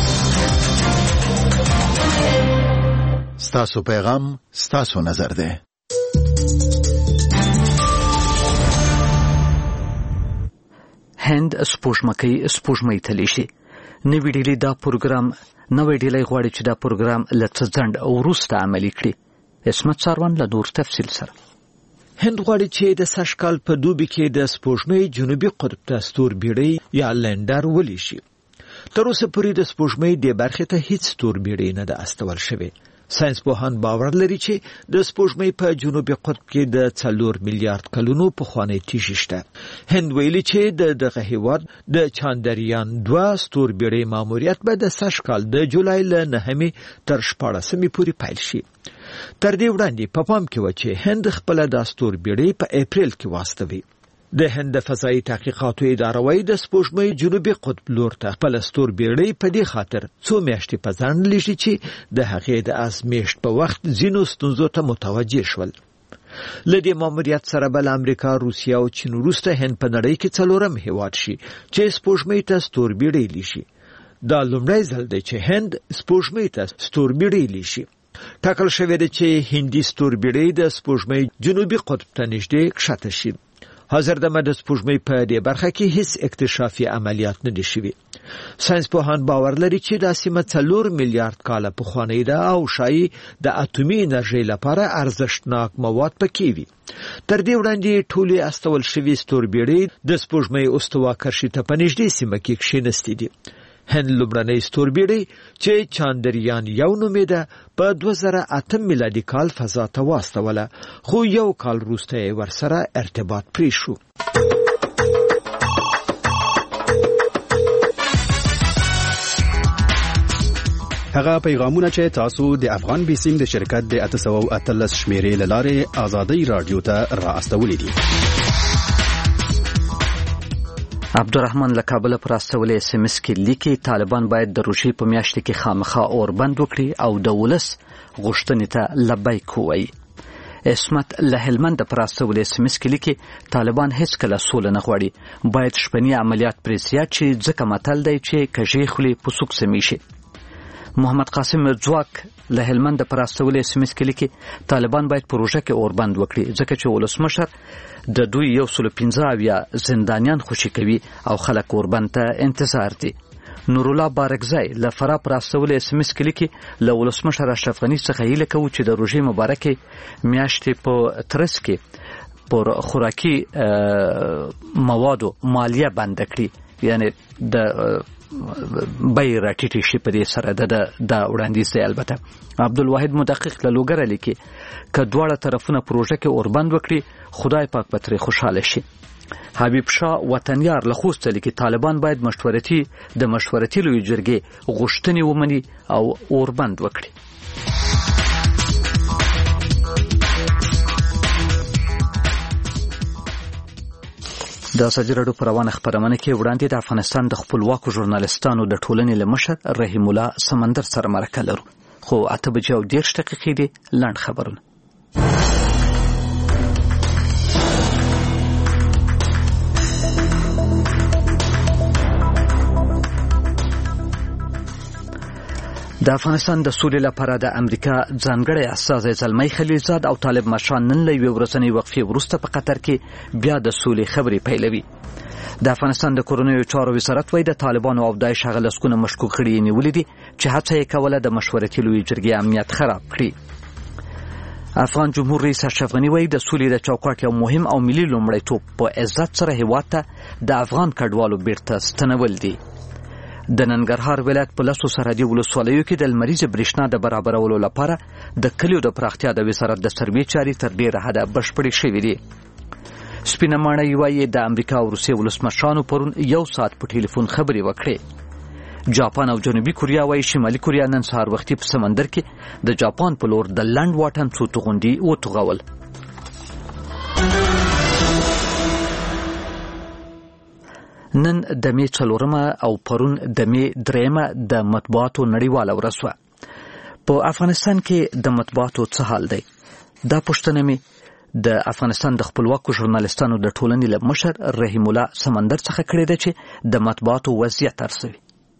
ستاسو پیغام ستاسو نظر ده. هند سپوږمکۍ سپوږمۍ تللی شي. نوې ډیلي دا پروګرام نوې ډیلي غواړي چې دا پروګرام لڅ ځند او وروسته عملي کړي. اسمت ساروان له نور تفصیل سره. هند غواړي چې د سږکال په دوبي کې د سپوږمۍ جنوبي قطب ته ستوربیړۍ یا لینډر ولی شي. تر اوسه پورې د سپوږمۍ د برخې ته هیڅ ستوربیړۍ نه ده استول شوې. ساينس پوهان باور لري چې د سپوږمۍ په جنوبي قطب کې د څلور میلیارډ کلونو پخوانی تیږې شته. هند ویلي چې د دغه هیواد د چاندریان دوه ستوربیړۍ ماموریت به د سږکال د جولای له نهمې تر شپاړسمې پورې پیل شي. تر دې وړاندې په پام کې و چې هند خپل د ستوربیړۍ په اپریل کې واستوي. د هند فضایي تحقیقاتو اداره وايي د سپوږمۍ جنوبي قطب لور ته خپل ستوربیړۍ په دې خاطر څو میاشتې په ځان لږي چې د هغې د ازمیښت په وخت ځینو ستونزو ته متوجه شول. له دې ماموریت سره بل امریکا، روسیا او چین وروسته هند په نړۍ کې څلورم هیواد شي چې سپوږمۍ ته ستوربیړۍ لیشي. دا لومړی ځل دی چې هند سپوږمۍ ته ستوربیړۍ لیشي. ټاکل شوی دی چې هندي ستوربیړۍ د سپوږمۍ جنوبي قطب ته نږدې کښته شي. حاضر دمه د سپوږمۍ په دې برخه کې هیڅ اکتشافي عملیات نه دي شوي. ساينس پوهان باور لري چې دا سیمه څلور میلیارډ کاله پخوانۍ ده او شایي د اټومي انرژۍ لپاره ارزښتناک مواد پکې وي. تر دې وړاندې ټولې استول شوي ستوربیړۍ د سپوږمۍ استوا کرښې ته په نږدې سیمه کې کښېنستې دي. هند لومړنۍ ستوربیړۍ چې چاندریان یو نومېده په دوه زره اته میلادي کال فضا ته واستوله، خو یو کال وروسته یې ورسره ارتباط پرې شو. هغه پیغامونه چې تاسو د افغان بیسیم د شرکت د اته سوه او اتلس شمیرې له لارې آزادۍ راډیو ته را استولې دي. عبدالرحمن له کابل پر استولې اس ام اس کې لیکي طالبان باید د روشي په میاشت کې خامخا اور بند وکړي او د ولس غوښتنې ته لبیک ووایي. اسمت له هلمند پر استولې اس ام اس کې لیکي طالبان هیڅ کله سوله نه غواړي، باید شپنی عملیات پرې زیات شي ځکه متل دی چې کژې خولې په سوک سمې شي. محمد قاسم ځواک له هلمند پر استولې اس ام اس کې لیکي طالبان باید پروژه کې اوربند وکړي ځکه چې ولسمشر د دوی یو سل پنځه اویا زندانیان خوشي کوي او خلک اوربند ته انتظار دي. نور الله بارکزای له فرا پر استولې اس ام اس کې لیکي له ولسمشر اشرف غنی څخه هیله کوي چې د روژې مبارکې میاشتې په ترڅ کې پر خوراکي موادو مالیه بند کړي یعنی د بای راټیټی شي په دې سره د د وړاندیز دی. البته عبدالواحد مدقق له لوګره لیکي ک دواړه طرفونه پروژه کې اوربند وکړي خدای پاک به ترې خوشاله شي. حبیب شاه وطنیار له خوست لیکي طالبان باید مشورتي د مشورتي لوی جرګې غوښتنې ومني او اوربند وکړي. د سجرادو پروانه خبرونه کې وړاندې د افغانستان د خپلواکو ژورنالستانو د ټولنې لمشر رحیم الله سمندر سره مرکه لرو خو اته بجو ډیر دقیقې دي لاند خبرونه. د افغانستان د سولې لپاره د امریکا ځانګړی استازی زلمی خلیلزاد او طالب مشان نن له یوې ورځنۍ وقفې وروسته په قطر کې بیا د سولې خبرې پیلوي. د افغانستان د کورنیو چارو وزارت وايي د طالبانو او داعش هغه لسګونه مشکوک غړي نیولي دي چې هڅه یې کوله د مشورتي لوی جرګې امنیت خراب کړي. افغان جمهور رئیس اشرف غنی وايي د سولې د چوکاټ یو مهم او ملي لومړیتوب په عزت سره هیواد ته د افغان کډوالو بیرته ستنول دي. د ننګرهار ولایت په لسو سرحدي ولسوالیو کې د لمریزې برېښنا د برابرولو لپاره د کلیو د پراختیا د وزارت د سروې چارې تر ډېره حده بشپړې شوې دي. سپینه ماڼۍ وايي د امریکا او روسیې ولسمشرانو پرون یو ساعت په ټلیفون خبرې وکړې. جاپان او جنوبي کوریا وايي شمالي کوریا نن سهار وختي په سمندر کې د جاپان په لور د لنډ واټن څو توغندي وتوغول. نن د می څلورمه او پرون د می دریمه د مطبوعاتو نړیواله ورځ وه. په افغانستان کې د مطبوعاتو څه حال دی؟ دا پوښتنه مې د افغانستان د خپلواکو ژورنالستانو د ټولنې له مشر رحیم الله سمندر څخه کړې ده چې د مطبوعاتو وضعیت ارزوي.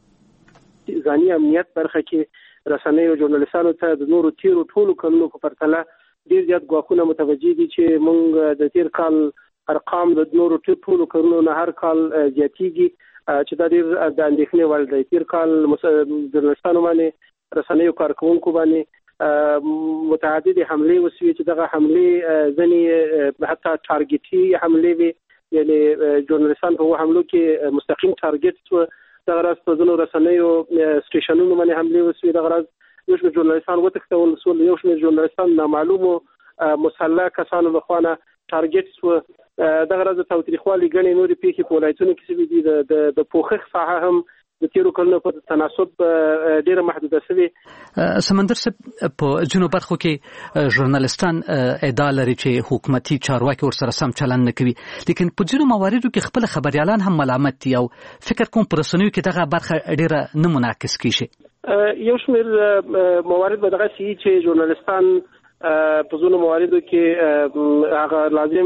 ځاني امنیت برخه کې رسنیو ژورنالستانو ته د نورو تیرو ټولو کلونو په پرتله ډېر زیات ګواښونه متوجه دي چې موږ د تیر کال ارقام د نورو ټولو کلونو نه هر کال زیاتېږي چې دا ډېر د اندېښنې وړ دی. تیر کال ژورنالستانو باندې رسنیو کارکوونکو باندې متعددې حملې وسوې چې دغه حملې ځینې حتی ټارګېټي حملې وې یعنې ژورنالستان په حملو کې مستقیم ټارګېټ شوه. دغه راز په ځینو رسنیو سټېشنونو باندې حملې وسوې. دغه راز یو شمېر ژورنالستان وتښتول شول، یو شمېر ژورنالستان نامعلومو مسلح کسانو لخوا نه ټارګېټ شوه. دغه راز د تاوتریخوالي ګڼې نورې پیښې په ولایتونو کې شوي دي. د پوښښ ساحه هم د تیرو کلونو په تناسب ډېره محدوده شوې. سمندر صاحب په ځینو برخو کې ژورنالستان ادعا لري چې حکومتي چارواکي ورسره سم چلند نه کوي، لیکن په ځینو مواردو کې خپل خبريالان هم ملامت دي او فکر کوم پر رسنیو کې دغه برخه ډېره نه منعکس کیږي. یو شمېر موارد به دغه شي چې ژورنالستان په ځینو مواردو کې هغه لازم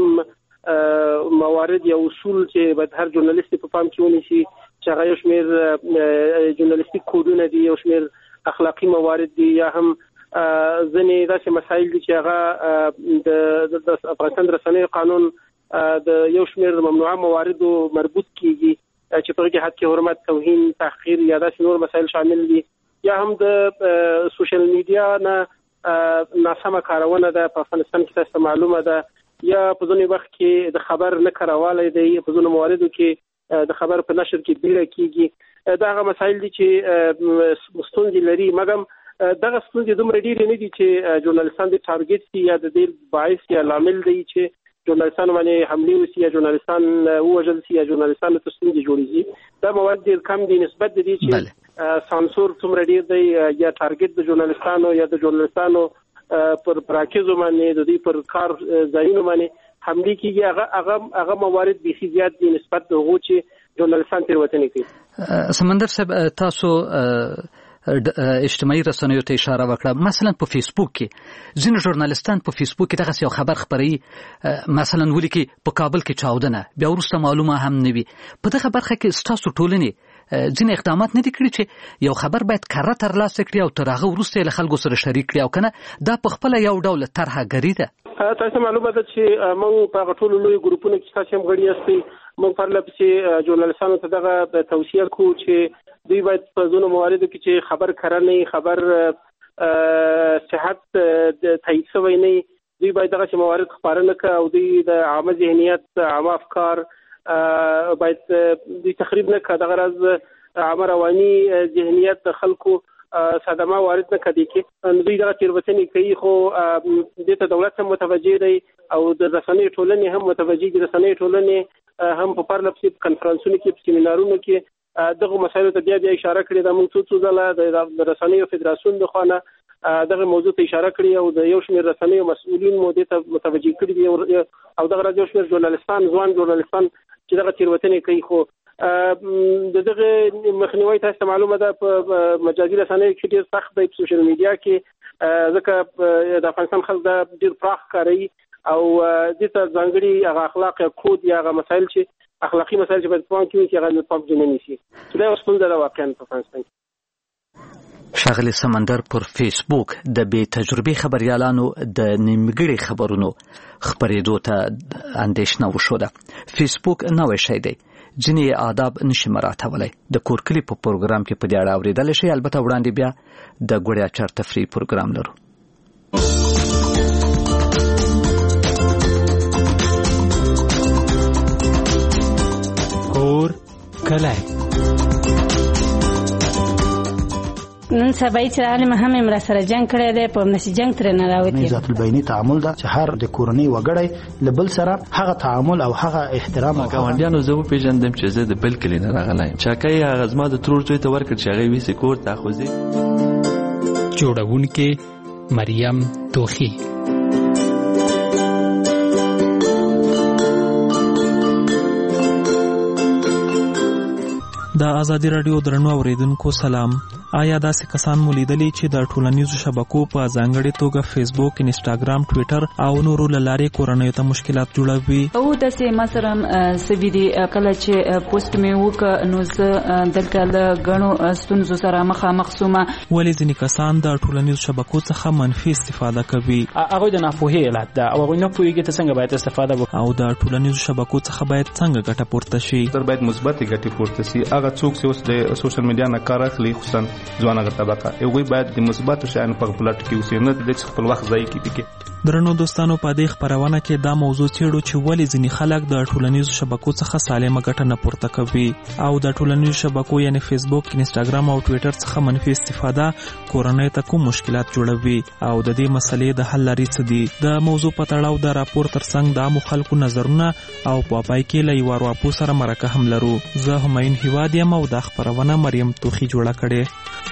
موارد یا اصول چې باید هر ژورنالیست په پام کې ونیسي چې هغه یو شمېر ژورنالیستیک کودونه دي، یو شمېر اخلاقي موارد دي، یا هم ځینې داسې مسایل دي چې هغه د افغانستان د رسنیو قانون د یو شمېر ممنوعه مواردو مربوط کیږي چې په کې حد حرمت، توهین، تحقیر یا داسې نور مسایل شامل دي. یا هم د سوشل میډیا نه ناسمه کارونه ده په افغانستان کې تاسو معلومه ده، یا په ځینې وخت کې د خبر نه کاروالی دی، په ځینو مواردو کې د خبر په نشر کې بیړه کیږي. دا هغه مسایل دي چې ستونزې لري، مګر دغه ستونزې دومره ډېرې نه دي چې ژورنالستان د ټارګېټ شي یا د دې باعث یا لامل دی چې ژورنالستان باندې حملې وشي یا ژورنالستان ووژل شي یا ژورنالستانو ته ستونزې جوړې شي. دا مواد ډېر کم دي نسبت د دې چې سانسور څومره ډېر دی یا ټارګېټ د ژورنالستانو یا د ژورنالستانو پر پراکیزو باندې د دې پر کار ځایونو باندې حملې کیږي. هغه هغه هغه موارد بیخي زیات دي نسبت د هغو چې ژورنالستان تېروتنې کوي. سمندر صاحب تاسو اجتماعي رسنیو ته اشاره وکړه، مثلا په فیسبوک کې ځینې ژورنالستان په فیسبوک کې دغه یو خبر خبري مثلا ولیکي په کابل کې چاودنه، بیا وروسته معلومه هم نه وي. په دغه برخه کې ستاسو ټولنې ځینې اقدامات نه دي کړی چې یو خبر باید کره ترلاسه کړي او تر هغه وروسته له خلکو سره شریک کړي او کنه دا په خپل یو ډول ترهګري ده. تاسو معلومه ده چې موږ په ټولو لوی ګروپونو کې تاسو هم غړي یاستئ. موږ پر لپاره چې ژورنالیستانو ته دغه توصیه کوو چې دوی باید په ځینو مواردو کې چې خبر کره نه خبر صحت تایید شوی نه دوی باید دغه موارد خبره نه کوي او دوی د عامه ذهنیت عامه افکار باید دوی تخریب نه کوي. دغه راز عامه رواني ذهنیت د خلکو صدمه وارد نه کوي کې دوی دغه تیروتنې کوي خو د ته دولت هم متوجه دی او د رسنۍ ټولنې هم متوجه دي. رسنۍ ټولنې هم په پارلمان کنفرانسونو کې په سیمینارونو کې دغه مسایلو ته بیا بیا اشاره کړې ده. موږ څو څو ځله د رسنیو فدراسیون د خوانه دغه موضوع ته اشاره کړې او د یو شمېر رسنیو مسؤلین مو دې ته متوجه کړي دي او دغه راځي یو شمېر ژورنالیستان ځوان ژورنالیستان چې دغه تیروتنې کوي خو د دغه مخنیوي تاسو معلومه ده په مجازي رسنیو کې ډېر سخت دی په سوشل میډیا کې ځکه د افغانستان خلک دا ډېر پراخ کاروي او د ته ځانګړي هغه اخلاق یا کود یا هغه مسایل چې اخلاقی مسایل چې په پام کې چې هغه په پام کې نه نیسي چې دا اوس څنګه دا واقعا په افغانستان کې. ښاغلی سمندر پر فیسبوک د بې تجربې خبريالانو د نیمګړي خبرونو خبرېدو ته اندېښنه وښوده. فیسبوک نوی شی دی ځینې آداب نشي مراعاتولی. د کورکلي په پروګرام کې په دې اړه اورېدلی شئ. البته وړاندې بیا د ګوړیا چار تفریح پروګرام لرو. کور کلی نن سبا چې عالم هم امر سره جنگ کړی دی په نشي جنگ تر نه راوتی. ذات البینی تعامل دا چې هر د کورنۍ وګړي لبل سره هغه تعامل او هغه احترام او ګاونډیانو زه په پیژندم چې زه د بل کلی نه راغلایم. چاکای هغه زما د ترور ځای ته ورکړ چې هغه ویسي کور ته خوځي. جوړونکې مریم توخی. د ازادي رادیو درنو اوریدونکو سلام. آیا داسې کسان مو لیدلی چې د ټولنیزو شبکو په ځانګړې توګه فیسبوک، انسټاګرام، ټویټر او نورو له لارې کورنیو ته مشکلات جوړوي؟ او داسې مثلا سوي دي کله چې پوسټ مې وکړ نو زه دلته له غنو ستونزو سره مخامخ سوم. ولې ځینې کسان د ټولنیزو شبکو څخه منفي استفاده کوي؟ هغه د ناپوهۍ علت ده او هغه نه پوهیږي ته څنګه باید استفاده وکړي. او د ټولنیزو شبکو څخه باید څنګه ګټه پورته شي؟ تر باید مثبت ګټه پورته شي. هغه څوک چې اوس د سوشل میډیا نه کار اخلي خصوصا ځوانه طبقه یوه باید د مثبت شیانو په پلاټ کې اوسې نه د خپل وخت ځای کې. درنو دوستانو په دې خبرونه کې دا موضوع چیرو چې ولې ځینې خلک د ټولنیزو شبکو څخه سالمه ګټه نه پورته کوي او د ټولنیزو شبکو یعنی فیسبوک، انسټاګرام او ټویټر څخه منفي استفاده کورنۍ ته کوم مشکلات جوړوي او د دې مسلې د حل لارې څه دي؟ د موضوع په تړاو د راپور ترڅنګ د عامو خلکو نظرونه او په پای کې له یو راپور سره مرکه هم لرو. زه همایون هیواد یم او دا خبرونه مریم توخی جوړه کړې.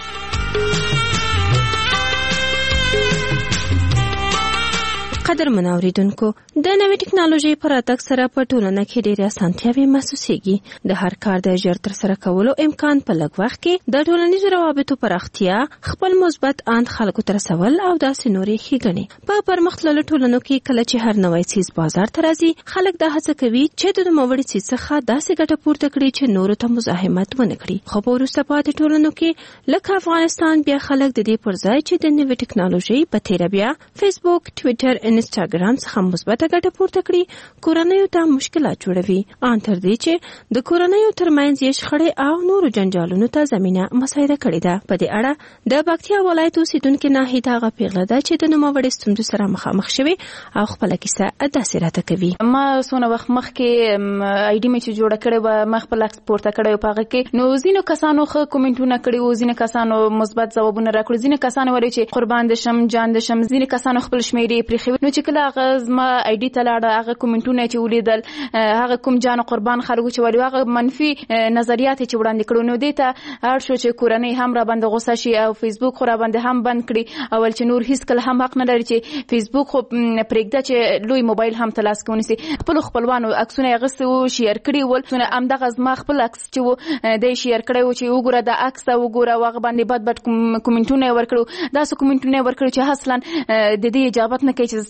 قدر منوریدونکو د نوې ټکنالوژي پر راتګ سره په ټولنه کې ډېرې اسانتیاوې محسوسېږي. د هر کار د ژر تر سره کولو امکان په لږ وخت کې د ټولنیزو روابطو پراختیا، خپل مثبت اند خلکو ته رسول او داسې نورې ښېګڼې. په پرمختللو ټولنو کې کله چې هر نوی څیز بازار ته راځي خلک دا هڅه کوي چې د نوموړي څیز څخه داسې ګټه پورته کړي چې نورو ته مزاحمت ونه کړي. خو په وروسته پاتې ټولنو کې لکه افغانستان بیا خلک د دې پر ځای چې د نوې ټکنالوژي په تیره بیا فیسبوک، ټویټر، انسټاګرام څخه مثبته ګټه پورته کړي کورنیو ته مشکلات جوړوي. ان تر دې چې د کورنیو ترمنځ یې شخړې او نورو جنجالونو ته زمينه مساعده کړې ده. په دې اړه د باکتیا ولایت اوسیدونکو ناهید هغه پیغله ده چې د نوموړي ستونزو سره مخامخ شوی او خپل کیسه داسې راته کوي. ما سونه وخت مخکې آی ډي مې چې جوړه کړې و ما خپل اکسپورت کړې په هغه کې نو ځینو کسانو خو کومنټونه کړي او ځینو کسانو مثبت ځوابونه راکړي، ځینو کسانو ورې چې قربان دي شم جان دي شم، ځینو کسانو خپل شمیرې پرې خو نو چې کله هغه ما آی ډي ته لاړه هغه کومنټونه چې ولیدل هغه کوم جان قربان خلکو چې ولی هغه منفي نظریات چې وړاندې کړو نو دې ته اړ شو چې کورنۍ هم را باندې غوسه شي او فیسبوک خو را باندې هم بند کړي. اول چې نور هیڅ کله هم حق نه لري چې فیسبوک خو پرېږده چې لوی موبایل هم تلاس کونسي. خپل خپلوانو عکسونه غسته او شیر کړي ول څونه امدغه زما خپل عکس چې و د شیر کړي و چې وګوره د عکس او وګوره واغ باندې بد بد کومنټونه ورکړو. دا څه کومنټونه ورکړو چې اصلا د دې اجازه نه کوي چې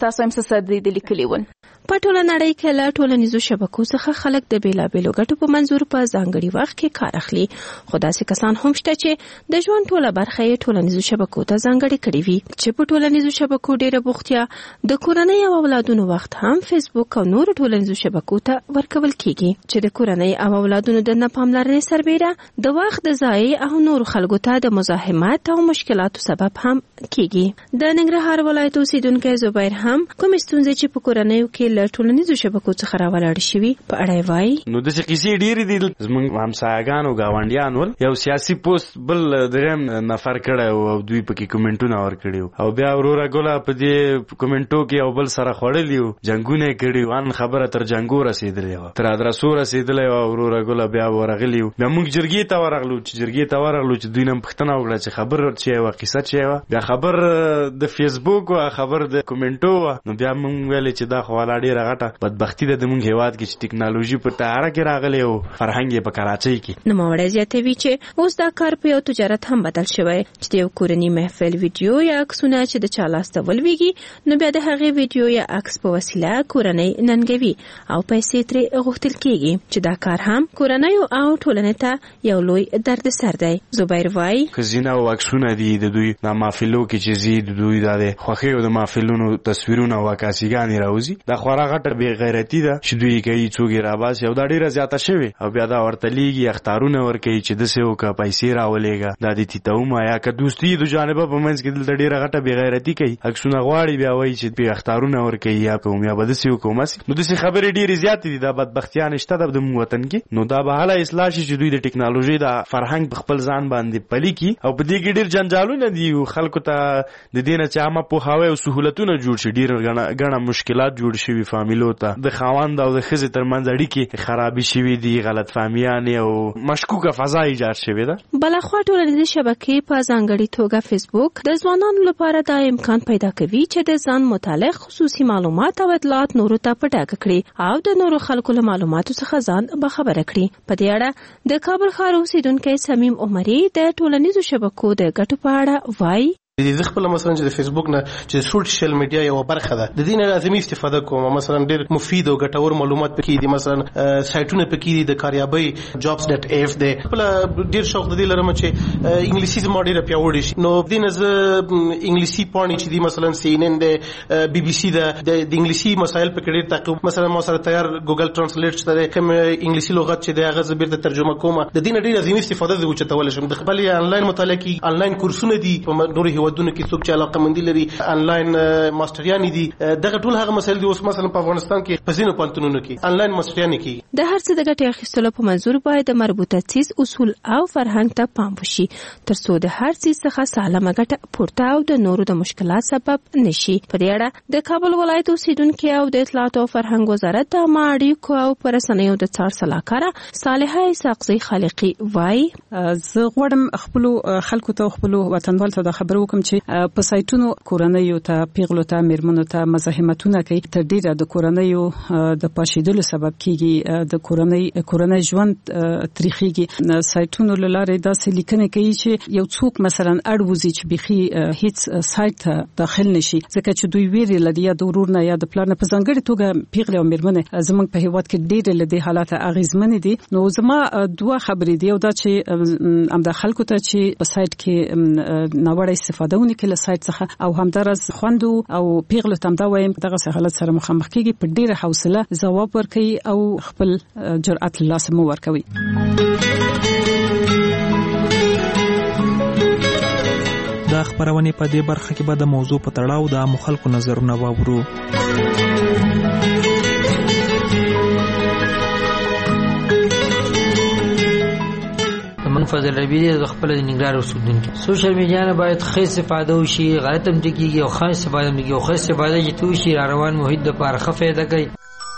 تاسو هم څه د لیکلي ول. په ټوله نړۍ کې له ټولنیزو شبکو څخه خلک د بیلابیلو ګټو په منظور په ځانګړي وخت کې کار اخلي، خو داسې کسان هم شته چې د ژوند ټوله برخه یې ټولنیزو شبکو ته ځانګړې کړې وي، چې په ټولنیزو شبکو ډېره بوختیا د کورنۍ او اولادونو وخت هم فیسبوک او نورو ټولنیزو شبکو ته ورکول کیږي، چې د کورنۍ او اولادونو د نه پاملرنې سربېره د وخت د ضایع او نورو خلکو ته د مزاحمت او مشکلاتو سبب هم کیږي. د ننګرهار ولایت اوسیدونکی زبیر هم کوم ستونزې چې په کورنیو کې له ټولنیزو شبکو څخه راولاړ شوي په اړه وایي. نو د کیسې ډېرې دي. زموږ همسایګان او ګاونډیان ول یو سیاسي پوسټ بل دریم نفر کړی او دوی پکې کومنټونه ورکړي او بیا وروره ګوله په دې کومنټو کې یو بل سره خوړلي وو، جنګونه یې کړي وو، ان خبره تر جنګو رسېدلې وه، تر ادرسو رسېدلی وه. وروره ګوله بیا ورغلي وو، بیا موږ جرګې ته ورغلو چې جرګې ته ورغلو چې دوی نه پوښتنه وکړه چې خبر چې وه قصه چې وه، بیا خبر د فیسبوک وه، خبر د کومنټو وه. نو بیا موږ ویلې چې دا خو والا ډېره غټه بدبختي ده د موږ هېواد کې چې ټکنالوژي په تیاره کې راغلی او فرهنګ یې په کراچۍ کې. نوموړی زیاتوي چې اوس دا کار په یو تجارت هم بدل شوی، چې د یو کورني محفل ویډیو یا عکسونه چې د چا لاسته ولویږي نو بیا د هغې ویډیو یا عکس په وسیله کورنۍ ننګوي او پیسې ترې غوښتل کیږي، چې دا کار هم کورنیو او ټولنې ته یو لوی دردسر دی. زبیر وایي ښځینه او عکسونه دي د دوی د محفلو کې چې ځي د دوی دا د خوښیو د محفلونو تصویرونه او عکاسیګانې راوځي. دا خورا غټه بې غیرتي ده چې دوی کوي، څوک یې راباسي او دا ډېره زیاته شوې او بیا دا ورته لیږي اختارونه ورکوي چې داسې وکړه پیسې راولېږه، دا دې تي ته ومایه که دوستي د جانبه په منځ کې دلته ډېره غټه بې غیرتي کوي، عکسونه غواړي بیا وایي چې بې اختارونه ورکوي یا کوم یا به داسې وکړو مسې. نو داسې خبرې ډېرې زیاتې دي، دا بدبختیانې شته ده د موږ وطن کې. نو دا به هله اصلاح شي چې دوی د ټکنالوژۍ د فرهنګ په خپل ځان باندې پلي کړي او په دې کې ډېر جنجالونه دي خلکو ته د دې نه چې عامه پوهاوی او سهولتونه جوړ شي، ډېر ګڼه مشکلات جوړ شوي فامیلو ته، د خاوند او د ښځې ترمنځ اړیکې خرابې شوي دي، غلط فهمیانې او مشکوکه فضا ایجاد شوې ده. بلخوا ټولنیزې شبکې په ځانګړې توګه فیسبوک د ځوانانو لپاره دا امکان پیدا کوي چې د ځان متعلق خصوصي معلومات او اطلاعات نورو ته په ډاګه کړي او د نورو خلکو له معلوماتو څخه ځان باخبره کړي. په دې اړه د کابل ښار اوسیدونکی صمیم عمري د ټولنیزو شبکو د ګټو په اړه وایي. د خپل مثلا چې د فیسبوک نه چې سوشل میډیا یو برخه ده، د دې نه لازمي استفاده کوم. مثلا ډېر مفید او ګټور معلومات پکې دي، مثلا سایټونه پکې دي د کاریابۍ جابز ډاټ ایف دی. خپل ډېر شوق د دې لرم چې انګلیسي زما ډېره پیاوړې شي، نو د دې نه زه انګلیسي پاڼې چې دي مثلا سی ان ان دی، بي بي سي ده، د انګلیسي مسایل پکې ډېر تعقیب. مثلا ما سره تیار ګوګل ترانسلیټ شته دی، کوم انګلیسي لغت چې دی هغه زه بیرته ترجمه کوم. د دې نه ډېر لازمي استفاده زه وچتولی شم. د خپل انلاین مطالعه کې انلاین کورسونه دي په نورو هیوادونو کې، څوک چې علاقه مندي لري انلاین ماستریانې دي. دغه ټول هغه مسایل دي اوس مثلا په افغانستان کې په ځینو پوهنتونونو کې انلاین ماستریانې کیږي. د هر څه د ګټې اخیستلو په منظور باید د مربوطه څیز اصول او فرهنګ ته پام وشي ترڅو د هر څیز څخه سالمه ګټه پورته او د نورو د مشکلات سبب نشي. په دې اړه د کابل ولایت اوسیدونکي او د اطلاعات او فرهنګ وزارت د عامه اړیکو او رسنیو د څار سلاکاره صالحه اسحاقزی خالقی وایي زه غواړم خپل خلکو ته خپل وطنوال ته د خبرو کوم چې په سایټونو کورنیو ته پیغلو ته میرمنو ته مزاحمتونه کوي، تر ډیره د کورنیو د پاشیدلو سبب کیږي، د کورنۍ کورنۍ ژوند تاریخيږي. سایټونو لاره داسې لیکنه کوي چې یو څوک مثلا اړوزي چې بيخي هیڅ سایت ته داخل نشي ځکه چې دوی ویری لري یا د ورور نه یا د پلان په ځانګړي توګه پیغلې او میرمنې زمونږ په هیواد کې ډېر لدی حالات اغیزمن دي. نو زما دوه خبرې دی، او دا چې امدا خلکو ته چې په سایت کې ناوړه استفاده ونه کړي سایت څخه او همدارس خوندو او پیغلو تم دا وایم دغه حالت سره مخامخ کیږي، په ډیره حوصله ځواب ورکړي او خپل جرأت لاسه مو ورکوي. دا خبرونه په دې برخه کې به د موضوع په تړاو د عام خلکو نظرونه واورو. من فضل ربی دی د خپل نګران اوسیدونکو سوشل میډیا نه باید ښه استفاده وشي، غلط هم کیږي او ښه استفاده هم کیږي، او ښه استفاده چې تو شي روان محیط د لپاره ښه فایده کوي.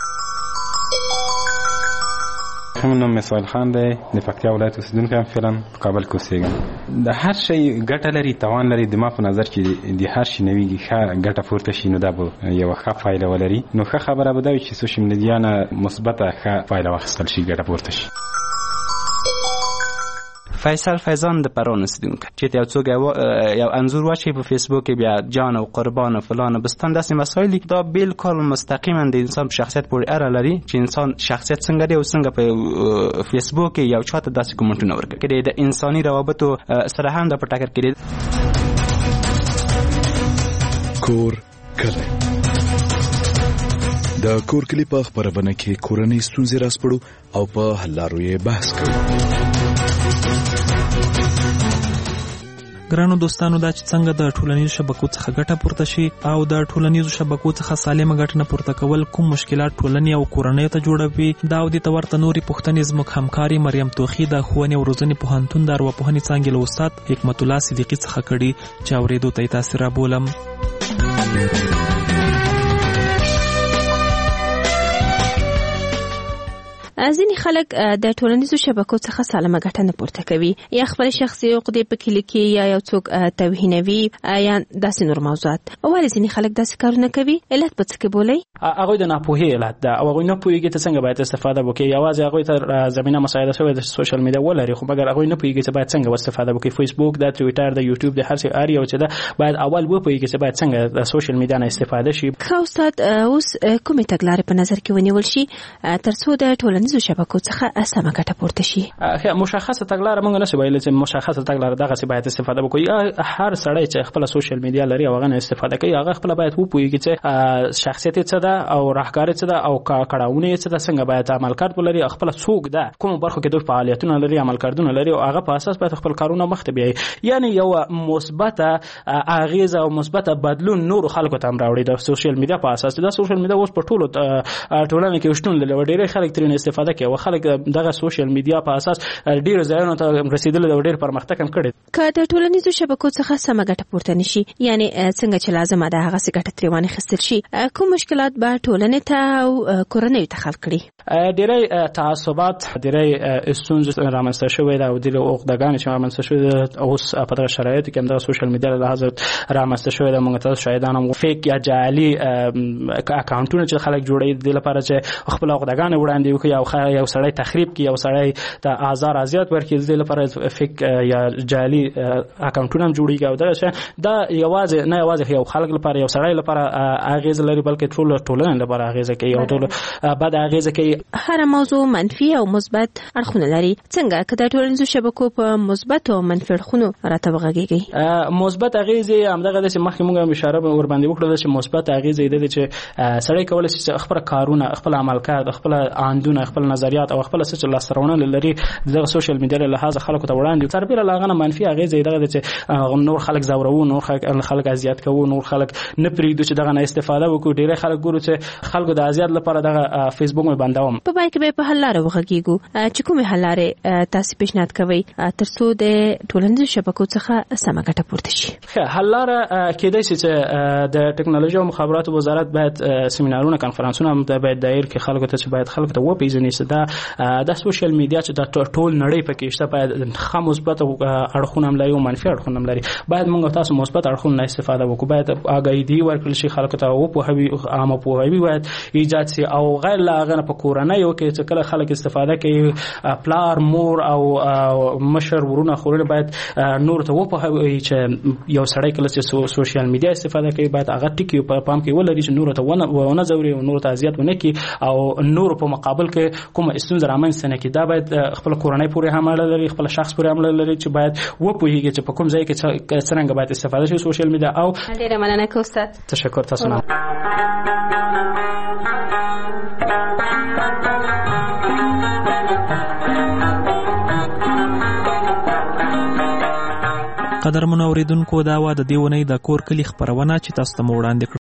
همونم مثال خان دی د پکتیا ولایت اوسیدونکی هم فعلا په کابل کې اوسېږم. د هر شی ګټه لري تاوان لري، د ما په نظر چې د هر شي نویږي ښه ګټه پورته شي نو دا به یو ښه فایده ولري. نو ښه خبره به دا وي چې سوشل میډیا نه مثبته ښه فایده واخیستل شي، ګټه پورته شي. فیصل فیضان د پرون اوسیدونکی چې یو څوک یو انځور واچي په فیسبوک کې بیا جان او قربان او فلان بستان داسې مسایل دا بالکل مستقیما د انسان په شخصیت پورې اړه لري چې انسان شخصیت څنګه دی او څنګه په فیسبوک کې یو چاته داسې کومنټونه ورکړي د انساني روابطو سره هم د پټاکر کړي کور کلی د کور کلی په خبرونه کې کورنۍ ستونزې راسپړو او په حل لارو یې بحث کوو. ګرانو دوستانو دا چې څنګه د ټولنیزو شبکو څخه ګټه پورته شي او د ټولنیزو شبکو څخه سالمه ګټه نه پورته کول کوم مشکلات ټولنې او کورنۍ ته جوړوي دا او د تورته نوري پښتنې زموږ همکاري مریم توخی د ښوونې او روزنې پوهنتون د ارواپوهنې څانګې له استاد حکمت الله صدیقي څخه کړي چې اورېدو ته یې تاسې رابولم. ځینې خلک د ټولنیزو شبکو څخه سالمه ګټه نه پورته کوي یا خپل شخصي عقدې پکې لیکي یا یو څوک توهینوي یا داسې نور موضوعات. ولې ځینې خلک داسې کارونه کوي؟ علت په څه کې بولئ؟ هغوی د ناپوهۍ علت ده او هغوی نه پوهېږي ته څنګه باید استفاده وکړي. یوازې هغوی ته زمینه مساعده شوې ده چې سوشل میډیا ولري خو مګر هغوی نه پوهېږي چې باید څنګه استفاده وکړي. فیسبوک د ټویټر د یوټیوب د هر څه هر یو چې ده باید اول وپوهېږي چې باید څنګه د سوشل میډیا نه استفاده شي. ښه استاد اوس کومې تګلارې په نظر کې ونیول شي تر څو د ټولنیزو شبکو څخه سمه ګټه پورته شي؟ مشخصه تګلاره موږ نشو ویلی چې مشخصه تګلاره دغه څه باید استفاده وکړي. هر سړی چې خپل سوشل میډیا لري او هغه نه استفاده کوي هغه خپل باید وپوهېږي چې شخصیت څه ده او راهکار څه ده او کړاوونه څه ده څنګه باید عمل کړ ولري خپل څوک ده کوم برخو کې د فعالیتونو لري عمل کړدونه لري او هغه په اساس باید خپل کارونه مخته بیاي. یعنی یو مثبته اغیزه او مثبته بدلون نور خلکو ته راوړي د سوشل میډیا په اساس. د سوشل میډیا اوس په ټولو ټولنه کې شتون لري ډېر خلک ترې استفاده کوي او خلک دغه سوشل میډیا په اساس ډیر ځایونو ته رسیدل او ډیر پرمختګ هم کړی. که د ټولنیزو شبکو څخه سمه ګټه پورته نشي یعنی څنګه چې لازمه ده هغه څه ګټه ترې وانه خستل شي کوم مشکلات به ټولنې ته او کورنۍ ته خلق کړي؟ ډیری تعصبات ډیری ستونزې رامنځته شوې ده او ډیری عقدهګانې چې رامنځته شوې ده اوس په دغه شرایطو کې هم د سوشل میډیا له لحاظه رامنځته شوې ده. موږ ته شاهدان هم فیک یا جعلي اکاونټونه چې خلک جوړوي د لپاره چې خپل عقدهګانې وړاندې وکړي او یو سړی تخریب کړي یو سړی ته آزار اذیت ورکړي د لپاره فیک یا جعلي اکاونټونه هم جوړیږي او دا دا یوازې نه یوازې یو خلک لپاره یو سړی لپاره اغیز لري بلکې ټول ټولنې لپاره اغیز کوي او ټول بعد اغیز کوي. هر موضوع منفي او مثبت اړخونه لري. څنګه که د ټولنیزو شبکو په مثبت او منفي اړخونو راته وغږیږي؟ مثبت اغیز همدغه د مخکې موږ هم اشاره ور باندې وکړه چې مثبت اغیز دې چې سړی کولای شي خپل کارونه خپل عمل کړي خپل اندونه خپل نظریات او خپل څه لاسرونه لري د سوشل میډیا له لحاظ خلکو ته وړاندې تر بیره لاغنه منفي اغیز دې چې نور خلک زورو نور خلک اذیت کوي نور خلک نه پریږدي چې دغه نه استفاده وکړي. ډیره خلک ګورو چې خلکو د اذیت لپاره دغه فیسبوک مې بندوم. په پای کې به په حل لارې وغږیږو چې کومې حل لارې تاسو پیشنهاد کوئ تر څو د ټولنیزو شبکو څخه سمه ګټه پورته شي؟ حل لاره کېدای شي چې د ټکنالوژي او مخابراتو وزارت باید سیمینارونه کانفرنسونه هم باید دایر کې خلکو ته چې باید خلکو ته وپیژني چې دا د سوشل میډیا چې د ټول نړۍ پکې شته باید خام مثبت اړخونه هم لري او منفي اړخونه هم لري. باید موږ تاسو مثبت اړخونه استفاده وکړو. باید آگاهی ورکړل شي خلکو ته او په هوی عامه په هوی باید ایجاد شي او غیر لاغنه په کورنۍ او کې چې کله خلک استفاده کوي پلار مور او مشر ورونه خورونه باید نور ته په هوی چې یو سړی کله چې سوشل میډیا استفاده کوي باید هغه ټکی په پام کې ولري چې نور ته ونه زوري او نور ته اذیت ونه کوي او نور په مقابل کې کوم استونزه رامنځته نه کړي. دا باید خپل کورنۍ پورې هم لري خپل شخص پورې هم لري چې باید وپوهیږي چې په کوم ځای کې څنګه باید استفاده شي سوشل میډیا. او ډیره مننه کوم استاد. تشکر تاسو نه. قدرمن اوریدونکو دا و د دیونی د کور کلی خبرونه چې تاسو ته وړاندې